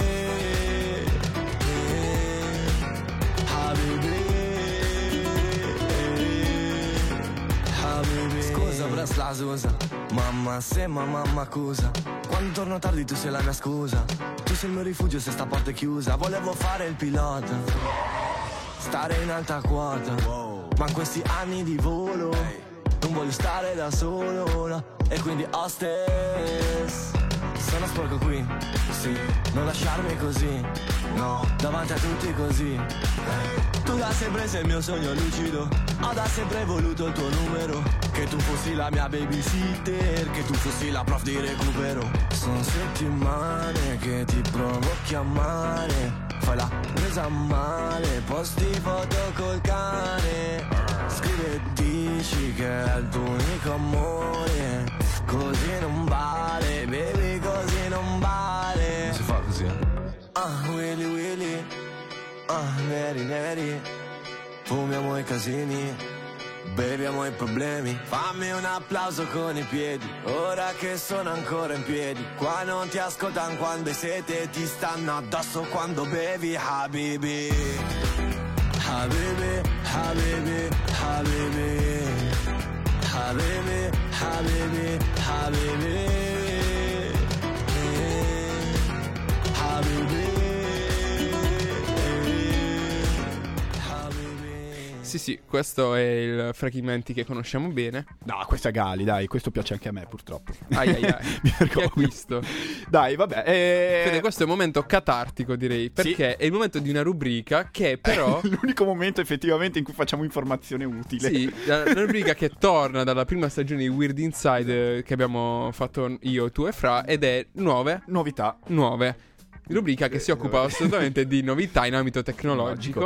Habibi. Scusa presto la Susa, mamma se mamma accusa, quando torno tardi tu sei la mia scusa, tu sei il mio rifugio se sta porta è chiusa. Volevo fare il pilota, stare in alta quota, ma in questi anni di volo non voglio stare da solo, no. E quindi hostess, sono sporco qui, sì, non lasciarmi così, no, davanti a tutti così. Tu da sempre sei il mio sogno lucido, ho da sempre voluto il tuo numero, che tu fossi la mia babysitter, che tu fossi la prof di recupero. Sono settimane che ti provo a chiamare, fai la presa male, posti foto col cane, scrive dici che è il tuo unico amore, così non vale, baby, così non vale. Non si fa così, Willy Willy, neri neri, fumiamo i casini, beviamo i problemi. Fammi un applauso con i piedi, ora che sono ancora in piedi. Qua non ti ascoltano quando hai sete, ti stanno addosso quando bevi. Habibi, Habibi, Habibi, Habibi, Habibi, Habibi, Habibi, Habibi. Sì, questo è il Fragmenti che conosciamo bene. No, questa è Gali, dai, questo piace anche a me purtroppo. Ai. Mi Che vergogno. acquisto. Dai, vabbè. Fede, questo è un momento catartico, direi, perché è il momento di una rubrica che però... l'unico momento effettivamente in cui facciamo informazione utile. Sì, la rubrica che torna dalla prima stagione di Weird Inside che abbiamo fatto io, tu e Fra, ed è Novità. nuove. Rubrica che si occupa assolutamente di novità in ambito tecnologico.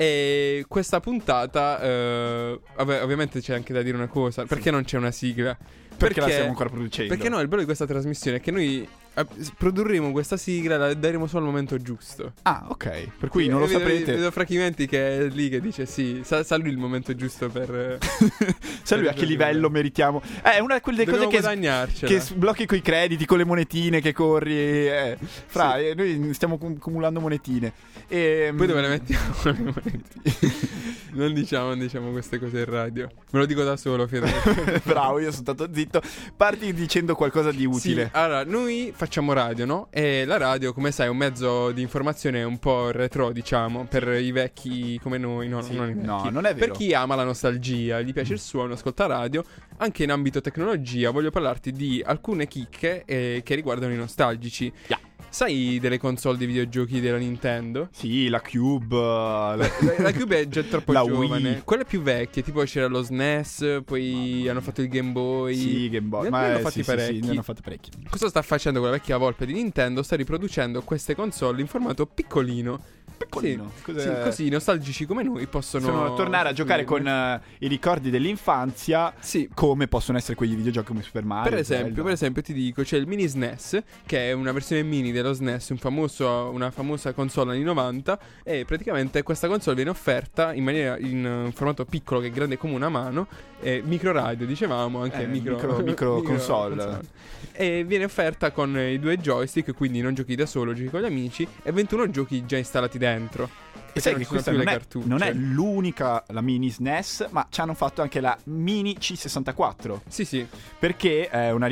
E questa puntata, ovviamente c'è anche da dire una cosa. Perché non c'è una sigla? Perché la stiamo ancora producendo? Perché no, il bello di questa trasmissione è che noi produrremo questa sigla, la daremo solo al momento giusto. Ah, ok. Per cui non lo saprete. Vedo Fragmenti che è lì che dice sì, sa lui il momento giusto per... Sai lui a che livello meritiamo? È una di quelle Dobbiamo cose guadagnarcela. che sblocchi coi crediti, con le monetine che corri. Fra, noi stiamo accumulando monetine. Poi dove le mettiamo le monetine? Non diciamo queste cose in radio. Me lo dico da solo, Fede. Bravo, io sono stato zitto. Parti dicendo qualcosa di utile. Sì, allora, noi facciamo radio, no? E la radio, come sai, è un mezzo di informazione un po' retro, diciamo, per i vecchi come noi. No, Sì, non i vecchi. no, non è vero. Per chi ama la nostalgia, gli piace il suono, ascolta radio. Anche in ambito tecnologia voglio parlarti di alcune chicche che riguardano i nostalgici. Yeah. Sai delle console di videogiochi della Nintendo? Sì, la Cube. La Cube è già troppo La giovane. Wii. Quelle più vecchie, tipo c'era lo SNES, poi hanno fatto il Game Boy. Sì, Game Boy. Ne hanno fatti sì, parecchi. ne hanno fatti parecchi. Cosa sta facendo quella vecchia volpe di Nintendo? Sta riproducendo queste console in formato piccolino. Piccolino. Sì, Cos'è? sì, così nostalgici come noi possono tornare a giocare con i ricordi dell'infanzia. Sì. Come possono essere quegli videogiochi come Super Mario. Per esempio ti dico, c'è il mini SNES, che è una versione mini dello SNES, una famosa console anni 90. E praticamente questa console viene offerta in formato piccolo, che è grande come una mano, micro radio, dicevamo, anche micro console. E viene offerta con i 2 joystick, quindi non giochi da solo, giochi con gli amici, e 21 giochi già installati dentro. E sai che ci sono questa più non le è, cartucce. non è l'unica, la mini SNES, ma ci hanno fatto anche la mini C64. Sì. Perché è una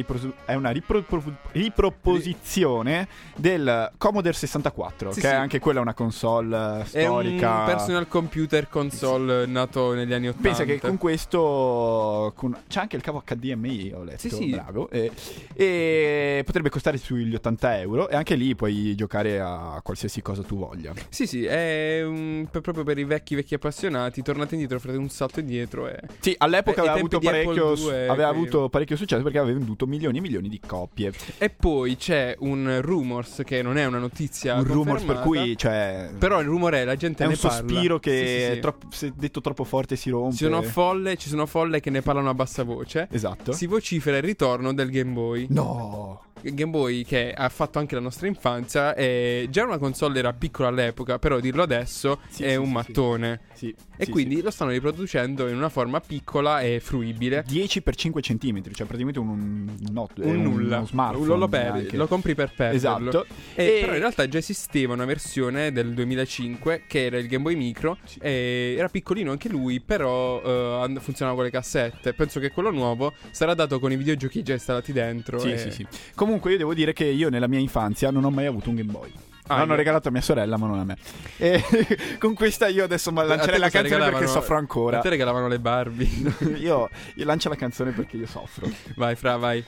riproposizione del Commodore 64, Sì, che sì. è anche quella una console storica. È un personal computer console nato negli anni 80. Pensa che con questo c'è anche il cavo HDMI, ho letto. Sì. Bravo. E potrebbe costare sugli €80, e anche lì puoi giocare a qualsiasi cosa tu voglia. Sì, è proprio per i vecchi appassionati. Tornate indietro, fate un salto indietro. Sì, all'epoca ai aveva tempi avuto di parecchio successo, perché aveva venduto milioni e milioni di copie. E poi c'è un rumors, che non è una notizia Un rumors per confermata, cui, cioè, però il rumore è, la gente è ne un parla. sospiro che Sì. se detto troppo forte si rompe. Ci sono folle che ne parlano a bassa voce. Esatto. Si vocifera il ritorno del Game Boy. No. Game Boy, che ha fatto anche la nostra infanzia, già una console era piccola all'epoca, però dirlo adesso è un mattone. Sì. E quindi lo stanno riproducendo in una forma piccola e fruibile. 10x5 centimetri, cioè praticamente un nulla. uno smartphone. Lo perdi, anche. lo compri per perderlo. Esatto. Però in realtà già esisteva una versione del 2005 che era il Game Boy Micro. E era piccolino anche lui, però funzionava con le cassette. Penso che quello nuovo sarà dato con i videogiochi già installati dentro. Sì. Comunque io devo dire che io nella mia infanzia non ho mai avuto un Game Boy. L'hanno regalato a mia sorella, ma non a me. E con questa io adesso lancerei la canzone perché soffro ancora. A te regalavano le Barbie. io lancio la canzone perché io soffro. Vai, Fra, vai.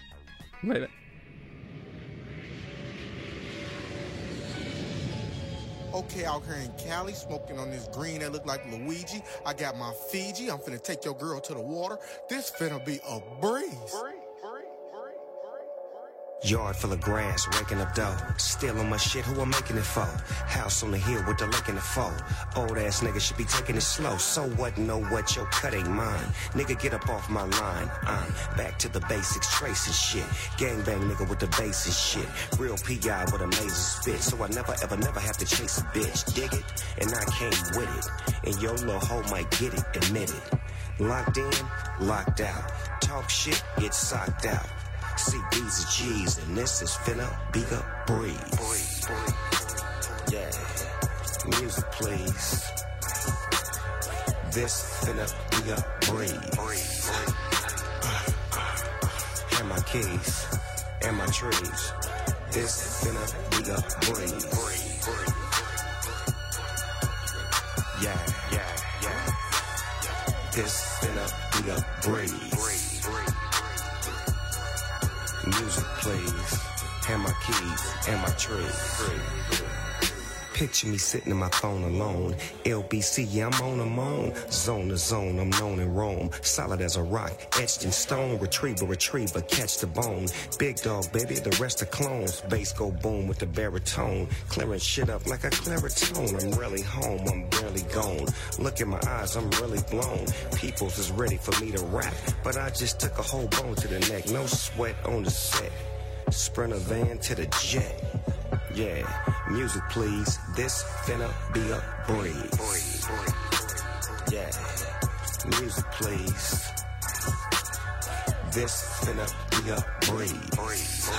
Okay, out here in Cali, smoking on this green that look like Luigi. I got my Fiji. I'm finna take your girl to the water. This finna be a breeze. Yard full of grass, raking up dough. Still on my shit, who I'm making it for? House on the hill with the lake in the fall. Old ass nigga should be taking it slow. So what, know what, your cut ain't mine. Nigga, get up off my line. I'm back to the basics, tracing shit. Gangbang nigga with the bass and shit. Real P.I. with amazing spit. So I never ever have to chase a bitch. Dig it? And I came with it. And your little hoe might get it, admit it. Locked in, locked out. Talk shit, get socked out. See, B's are G's, and this is finna be a breeze. Yeah, music please. This finna be a breeze. And my keys, and my trees. This finna be a breeze. Yeah. This finna be a breeze. Music plays, and my keys, and my trees. Picture me sitting in my phone alone. LBC, yeah, I'm on them on. Zone to zone, I'm known in Rome. Solid as a rock, etched in stone. Retriever, catch the bone. Big dog, baby, the rest are clones. Bass go boom with the baritone. Clearing shit up like a claritone. I'm really home, I'm barely gone. Look in my eyes, I'm really blown. Peoples is ready for me to rap, but I just took a whole bone to the neck. No sweat on the set. Sprinter van to the jet. Yeah, music please, this finna be a breeze. Yeah, music please, this finna be a breeze.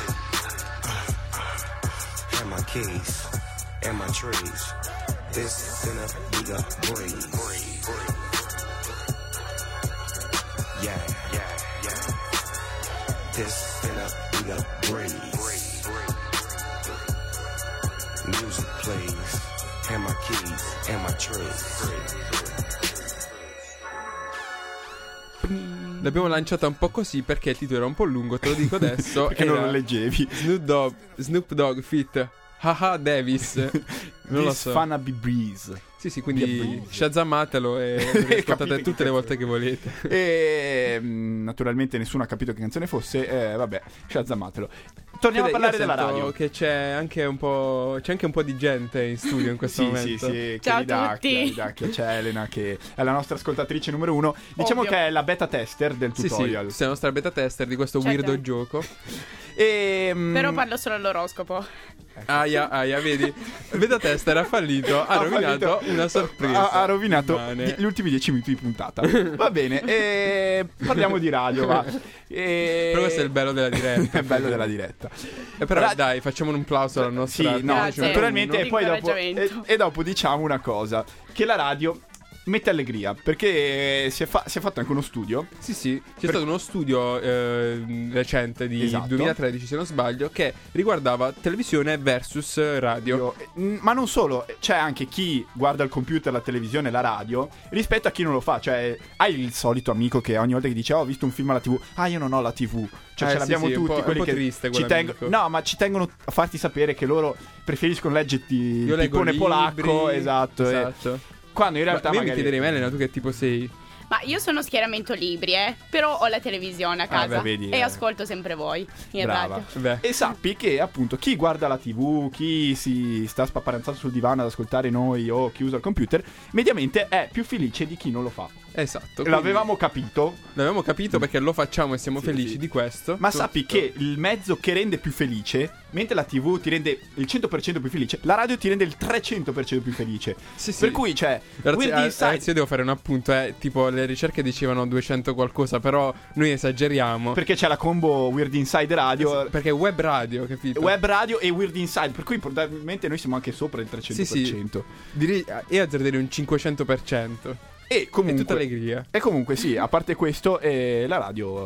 And my keys, and my trees, this finna be a breeze. Yeah, this finna be a breeze. Music plays, and my keys, and my trees. L'abbiamo lanciata un po' così perché il titolo era un po' lungo, te lo dico adesso. Perché non lo leggevi. Snoop Dogg feat. Haha Davis. Non lo so. Fanna be breeze. Sì, quindi shazzamatelo e ascoltate tutte le volte che volete. E naturalmente nessuno ha capito che canzone fosse. Vabbè, shazzamatelo. Torniamo a parlare della radio. Che c'è anche un po' di gente in studio in questo momento. Sì, ciao a tutti. C'è Elena che è la nostra ascoltatrice numero 1. Diciamo che è la beta tester del tutorial. Sì, sei la nostra beta tester di questo weirdo gioco. Però parlo solo all'oroscopo. Aia, vedi? Beta tester ha fallito, ha rovinato una sorpresa. Ha rovinato gli ultimi 10 minuti di puntata. Va bene, parliamo di radio, va. Però questo è il bello della diretta. È il bello della diretta. Però dai, facciamo un plauso alla nostra. Sì, no, naturalmente. E dopo diciamo una cosa: che la radio mette allegria, perché si è fatto anche uno studio. Sì, c'è stato uno studio recente di 2013, se non sbaglio, che riguardava televisione versus radio. Ma non solo, c'è anche chi guarda il computer, la televisione e la radio rispetto a chi non lo fa. Cioè, hai il solito amico che ogni volta che dice ho visto un film alla TV, io non ho la TV. Cioè, ce l'abbiamo tutti, quelli che triste, ci tengono a farti sapere che loro preferiscono leggerti il pipone polacco. Esatto. Quando in realtà mi chiederei, Elena, tu che tipo sei? Ma io sono schieramento libri, però ho la televisione a casa e ascolto sempre voi in radio. E sappi che appunto chi guarda la TV, chi si sta spaparanzato sul divano ad ascoltare noi o chi usa il computer, mediamente è più felice di chi non lo fa. Esatto. L'avevamo capito perché lo facciamo e siamo felici di questo. Ma sappi che il mezzo che rende più felice, mentre la TV ti rende il 100% più felice, la radio ti rende il 300% più felice. Per cui ragazzi, io devo fare un appunto, tipo le ricerche dicevano 200 qualcosa, però noi esageriamo. Perché c'è la combo Weird Inside Radio. Perché web radio, capito? Web radio e Weird Inside, per cui probabilmente noi siamo anche sopra il 300%. Io azzarderei un 500%. E comunque, è tutta allegria. E comunque sì, a parte questo, la radio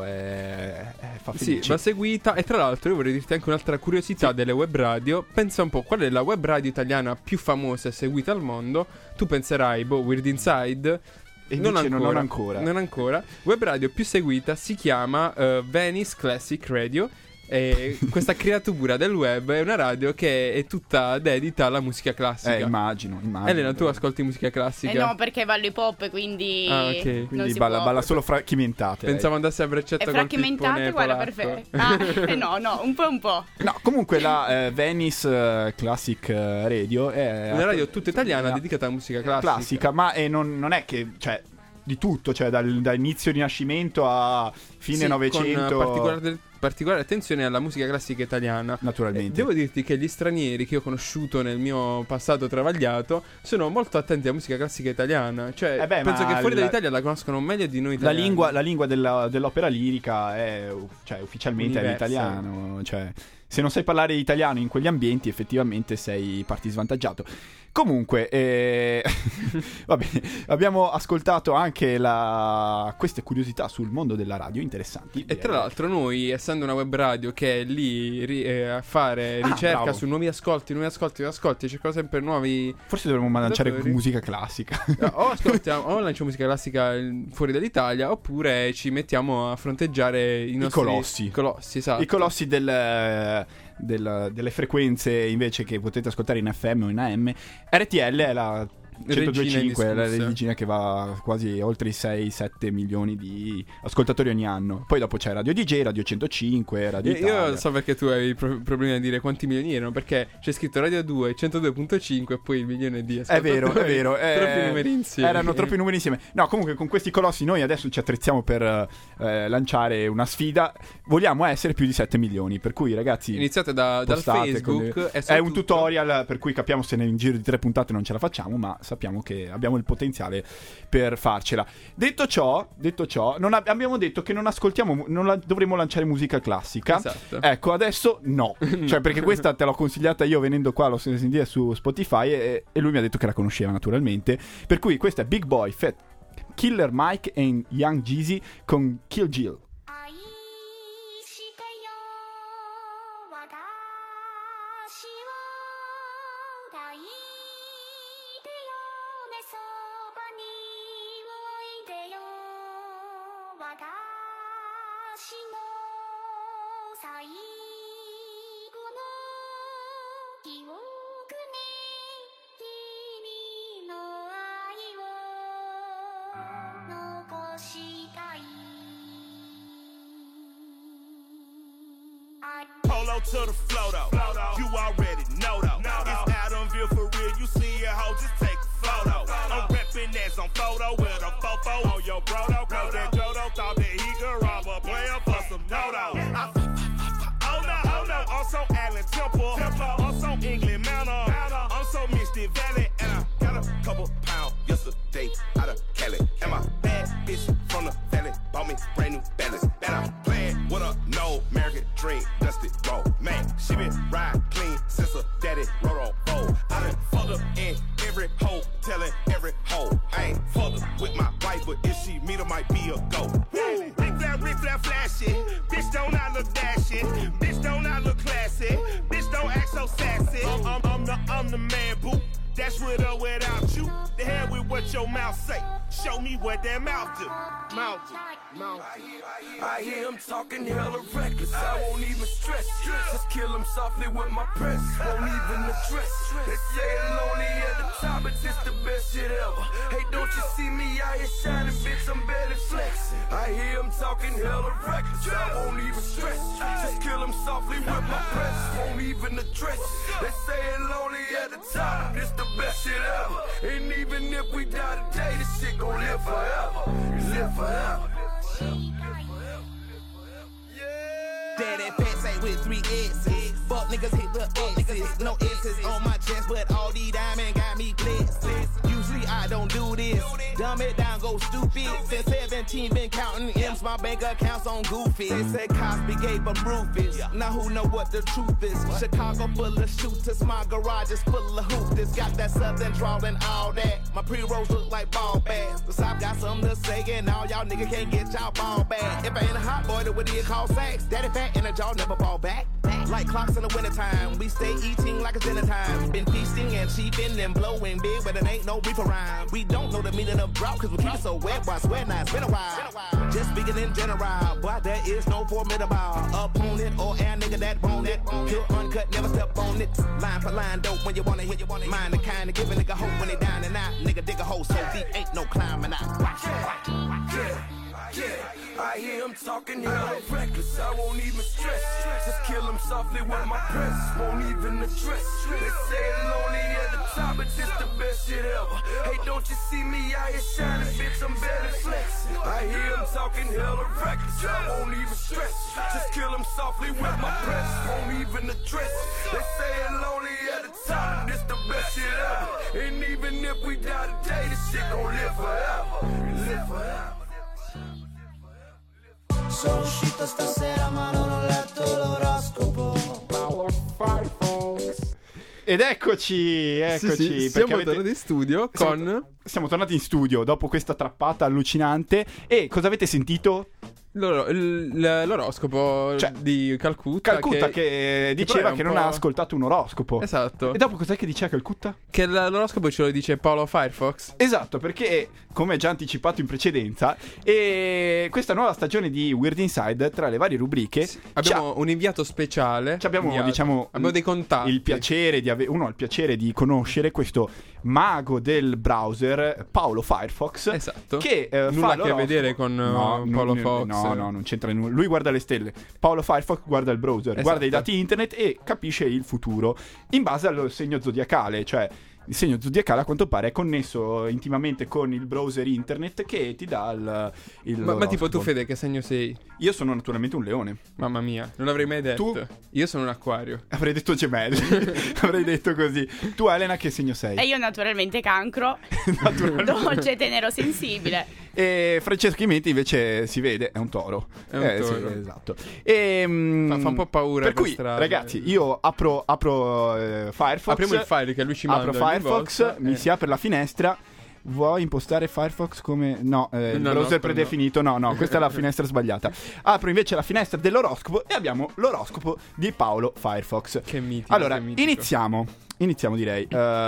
fa felice. Sì, va seguita. E tra l'altro io vorrei dirti anche un'altra curiosità delle web radio. Pensa un po', qual è la web radio italiana più famosa e seguita al mondo? Tu penserai, Weird Inside. E non ancora. Web radio più seguita si chiama Venice Classic Radio. questa creatura del web è una radio che è tutta dedita alla musica classica. Immagino. Elena, tu ascolti musica classica? No, perché ballo hip hop, quindi ok. Quindi balla solo fracchimentate. Pensavo andasse a braccetto col pippone guarda, polacco. perfetto. No, un po'. No, comunque la Venice Classic Radio è una radio tutta italiana dedicata alla musica classica. Ma non è che, cioè, di tutto, cioè dall'inizio Rinascimento a fine Novecento, con particolare attenzione alla musica classica italiana. Naturalmente. Devo dirti che gli stranieri che ho conosciuto nel mio passato travagliato sono molto attenti alla musica classica italiana. Cioè, penso che fuori dall'Italia la conoscono meglio di noi italiani. La lingua dell'opera lirica è, cioè, ufficialmente è l'italiano. Cioè, se non sai parlare italiano in quegli ambienti, effettivamente sei parti svantaggiato. Comunque, va bene, abbiamo ascoltato anche queste curiosità sul mondo della radio, interessanti. E tra l'altro noi, essendo una web radio che è lì a fare ricerca su nuovi ascolti, cercano sempre nuovi... Forse dovremmo lanciare musica classica. O lanciamo musica classica fuori dall'Italia, oppure ci mettiamo a fronteggiare i nostri colossi, esatto. I colossi delle frequenze invece che potete ascoltare in FM o in AM. RTL è la 102.5, la regina che va quasi oltre i 6-7 milioni di ascoltatori ogni anno. Poi dopo c'è Radio DJ, Radio 105, Radio Italia. Io so perché tu hai problemi a dire quanti milioni erano, perché c'è scritto Radio 2, 102.5 e poi il milione di ascoltatori. È vero. Troppi numeri insieme. Erano troppi numeri insieme. No, comunque con questi colossi noi adesso ci attrezziamo per lanciare una sfida. Vogliamo essere più di 7 milioni, per cui ragazzi iniziate dal Facebook. È un tutorial per cui capiamo se nel giro di 3 puntate non ce la facciamo, ma sappiamo che abbiamo il potenziale per farcela. Detto ciò, abbiamo detto che non ascoltiamo, dovremmo lanciare musica classica. Esatto. Ecco, adesso no. Cioè, perché questa te l'ho consigliata io venendo qua, l'ho sentita su Spotify e lui mi ha detto che la conosceva naturalmente. Per cui questa è Big Boy, Fat Killer Mike e Young Jeezy con Kill Jill. Polo to the flow though, you already know though. It's Adamville for real, you see it, ho, just take a photo. I'm reppin' as on photo with a fofo on your brodo. Cause that Jodo thought that he could rob a player for some dodo. Oh no, I'm so Allen Temple, I'm so England Manor, I'm so Mystic Valley, and I got a couple pounds yesterday out of Cali. And my bad bitch from the valley bought me brand new balance. And I'm playing with a no American dream, dusty roll. Man, she been ride clean since her daddy rode on roll. I done fucked her in every hole, telling every hole. I ain't fucked her with my wife, but if she meet her, might be a go. Rick flat flashy, bitch don't not look dashing, bitch don't not look classy, bitch don't act so sassy. I'm the man, boo. That's with or without you. The hell with what your mouth say. Show me what that mouth do. Mouth. I hear him talking hella reckless. I won't even stress. Just kill him softly with my press. Won't even address. They say lonely at the top, but it's the best shit ever. Hey, don't you see me out here shining, bitch? I'm barely flexing. I hear him talking hella reckless. I won't even stress. Just kill him softly with my press. Won't even address. They say lonely at the top, it's the best shit ever. And even if we die today, this shit gon' live forever. Live forever. Daddy pants ain't with 3 X's. Fuck niggas hit the X's. No X's on my chest, but all these diamonds got me blessed. Usually I don't do this. Dumb it down, go stupid. Since 17 been counting M's, my bank accounts on Goofy. They said Cosby gave them roofies. Now who know what the truth is? Chicago full of shooters, my garage is full of hoopers. Got that southern drawl and all that. My pre-rolls look like ball bags. The South got something to say and all y'all niggas can't get y'all ball back. If I ain't a hot boy, that what do you call sex? Daddy fat and a jaw never ball back. Like clocks in the wintertime, we stay eating like it's dinner time. Been feasting and cheaping and blowing big, but it ain't no reefer rhyme. We don't know the meaning of drought, cause we keep it so wet, boy, I swear now it's been a while. Just speaking in general, boy, there is no formidable opponent or air nigga that bone it. Pure uncut, never step on it. Line for line, dope when you wanna hit. Mind the kind of give a nigga hope when they down and out. Nigga dig a hole so deep, ain't no climbing out. Yeah, I hear him talking hella reckless, I won't even stress. Just kill him softly with my press, won't even address. They say it lonely at the top, but it's the best shit ever. Hey, don't you see me out here shining, bitch, I'm barely flexing. I hear him talking hella reckless, I won't even stress. Just kill him softly with my press, won't even address. They say it lonely at the top, but it's the best shit ever. And even if we die today, this shit gon' live forever. Live forever. Sono uscito stasera ma non ho letto l'oroscopo. Ed eccoci. Sì, siamo tornati in studio Siamo tornati in studio dopo questa trappata allucinante. E cosa avete sentito? L'oroscopo di Calcutta che diceva che non ha ascoltato un oroscopo. Esatto. E dopo cos'è che diceva Calcutta? Che l'oroscopo ce lo dice Paolo Firefox. Esatto, perché come già anticipato in precedenza, e questa nuova stagione di Weird Inside, tra le varie rubriche abbiamo un inviato speciale. Abbiamo dei contatti. Il piacere di uno ha il piacere di conoscere questo mago del browser, Paolo Firefox. Esatto. Che nulla a che vedere con Paolo Fox. No, non c'entra nulla. Lui guarda le stelle. Paolo Firefox guarda il browser, guarda i dati internet e capisce il futuro in base al segno zodiacale, cioè il segno zodiacale a quanto pare è connesso intimamente con il browser internet che ti dà ma tipo tu, Fede, che segno sei? Io sono naturalmente un leone. Mamma mia, non l'avrei mai detto. Tu? Io sono un acquario. Avrei detto gemelli. Avrei detto così. Tu, Elena, che segno sei? E io naturalmente cancro. Dolce, tenero, sensibile. E Francesco Chimenti invece si vede, è un toro. È un toro. Sì, esatto. E, fa un po' paura. Per cui, ragazzi, io apro Firefox. Apriamo il file che lui ci manda. Apro Firefox, mi si apre la finestra. Vuoi impostare Firefox come... No, il browser predefinito. No, questa è la finestra sbagliata. Apro invece la finestra dell'oroscopo e abbiamo l'oroscopo di Paolo Firefox. Che mitico. Allora, iniziamo direi.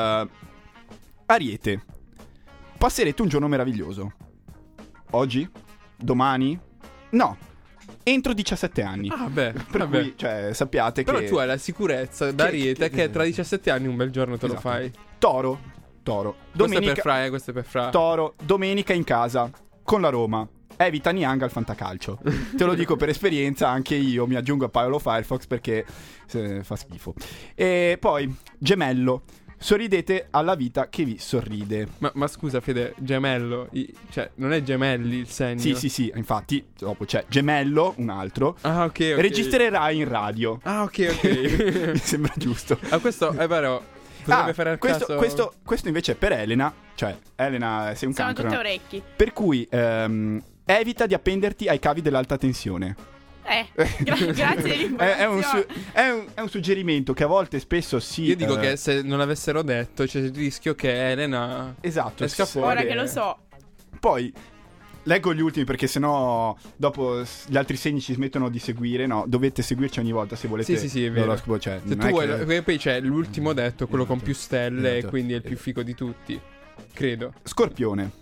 Ariete. Passerete un giorno meraviglioso. Oggi? Domani? No. Entro 17 anni. Per cui, cioè, sappiate Però che... tu hai la sicurezza da Ariete che tra 17 anni un bel giorno te lo fai. Toro. Domenica... Questo è per Fra. Toro. Domenica in casa. Con la Roma. Evita Niang al fantacalcio. Te lo dico per esperienza, anche io mi aggiungo a Paolo Firefox perché fa schifo. E poi, Gemello. Sorridete alla vita che vi sorride. Ma scusa, Fede, gemello, cioè non è gemelli il segno? Sì, infatti dopo c'è gemello, un altro. Ah, ok. Registrerai in radio. Ah, ok. Mi sembra giusto. Questo è vero. Potrebbe fare al caso... questo invece è per Elena. Cioè, Elena, sei un cancro. Sono tutte orecchi. Per cui evita di appenderti ai cavi dell'alta tensione. Grazie dell'informazione. È un suggerimento che a volte spesso Io dico che se non l'avessero detto c'è il rischio che Elena esca fuori. Ora che lo so. Poi leggo gli ultimi perché sennò dopo gli altri segni ci smettono di seguire. No, dovete seguirci ogni volta se volete. Sì, è vero. Cioè, se tu vuoi, poi c'è l'ultimo detto, quello con più stelle, e quindi è il più figo di tutti, credo. Scorpione.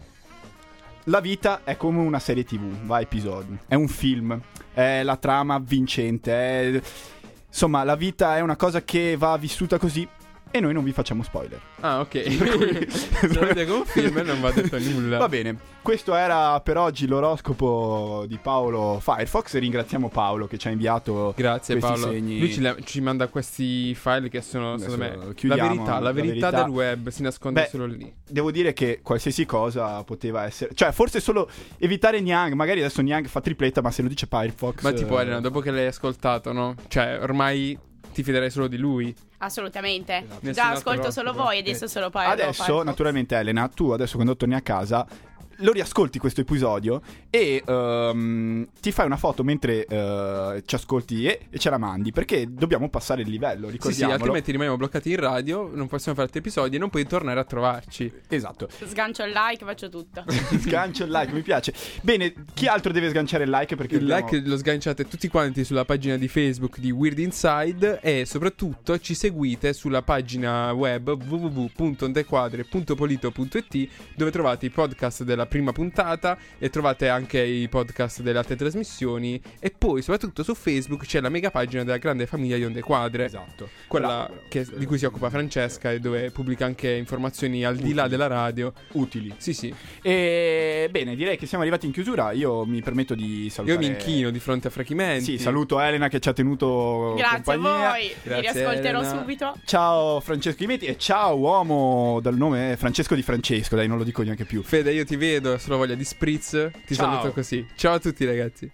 La vita è come una serie TV, va a episodi. È un film, è la trama avvincente, insomma, la vita è una cosa che va vissuta così e noi non vi facciamo spoiler. Ah, ok. Se lo vedete come un film non va detto nulla. Va bene, questo era per oggi l'oroscopo di Paolo Firefox. Ringraziamo Paolo che ci ha inviato questi Paolo. Segni. Lui ci manda questi file che sono, secondo me, la verità del web si nasconde solo lì. Devo dire che qualsiasi cosa poteva essere, cioè forse solo evitare Niang. Magari adesso Niang fa tripletta, ma se lo dice Firefox... Ma tipo Elena, dopo che l'hai ascoltato, no? Cioè ormai ti fiderai solo di lui. Assolutamente. Esatto. Già ascolto solo voi e adesso solo Paolo. Adesso, naturalmente, Elena, tu adesso quando torni a casa lo riascolti questo episodio e ti fai una foto mentre ci ascolti e ce la mandi, perché dobbiamo passare il livello, ricordiamolo. Sì, altrimenti rimaniamo bloccati in radio, non possiamo fare altri episodi e non puoi tornare a trovarci. Esatto. Sgancio il like, faccio tutto. Sgancio il like, mi piace. Bene, chi altro deve sganciare il like? Perché il like lo sganciate tutti quanti sulla pagina di Facebook di Weird Inside, e soprattutto ci seguite sulla pagina web www.ondequadre.polito.it, dove trovate i podcast della prima puntata e trovate anche i podcast delle altre trasmissioni, e poi soprattutto su Facebook c'è la mega pagina della grande famiglia di Onde Quadre. Esatto. Quella di cui si occupa Francesca e dove pubblica anche informazioni al di là della radio utili. Sì. E bene, direi che siamo arrivati in chiusura. Io mi permetto di salutare. Io mi inchino di fronte a Frachimenti. Sì, saluto Elena che ci ha tenuto compagnia. A voi. Vi riascolterò Elena. subito. Ciao Francesco Chimenti e ciao uomo dal nome Francesco di Francesco. Dai, non lo dico neanche più. Fede, io ti vedo, solo voglia di spritz. Ti saluto così. Ciao a tutti, ragazzi.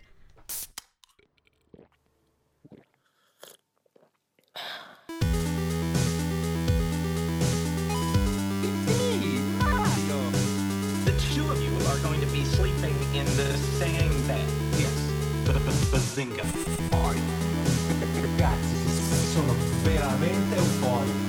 In the same bed. Yes. Bazinga. Ragazzi, sono veramente euforico.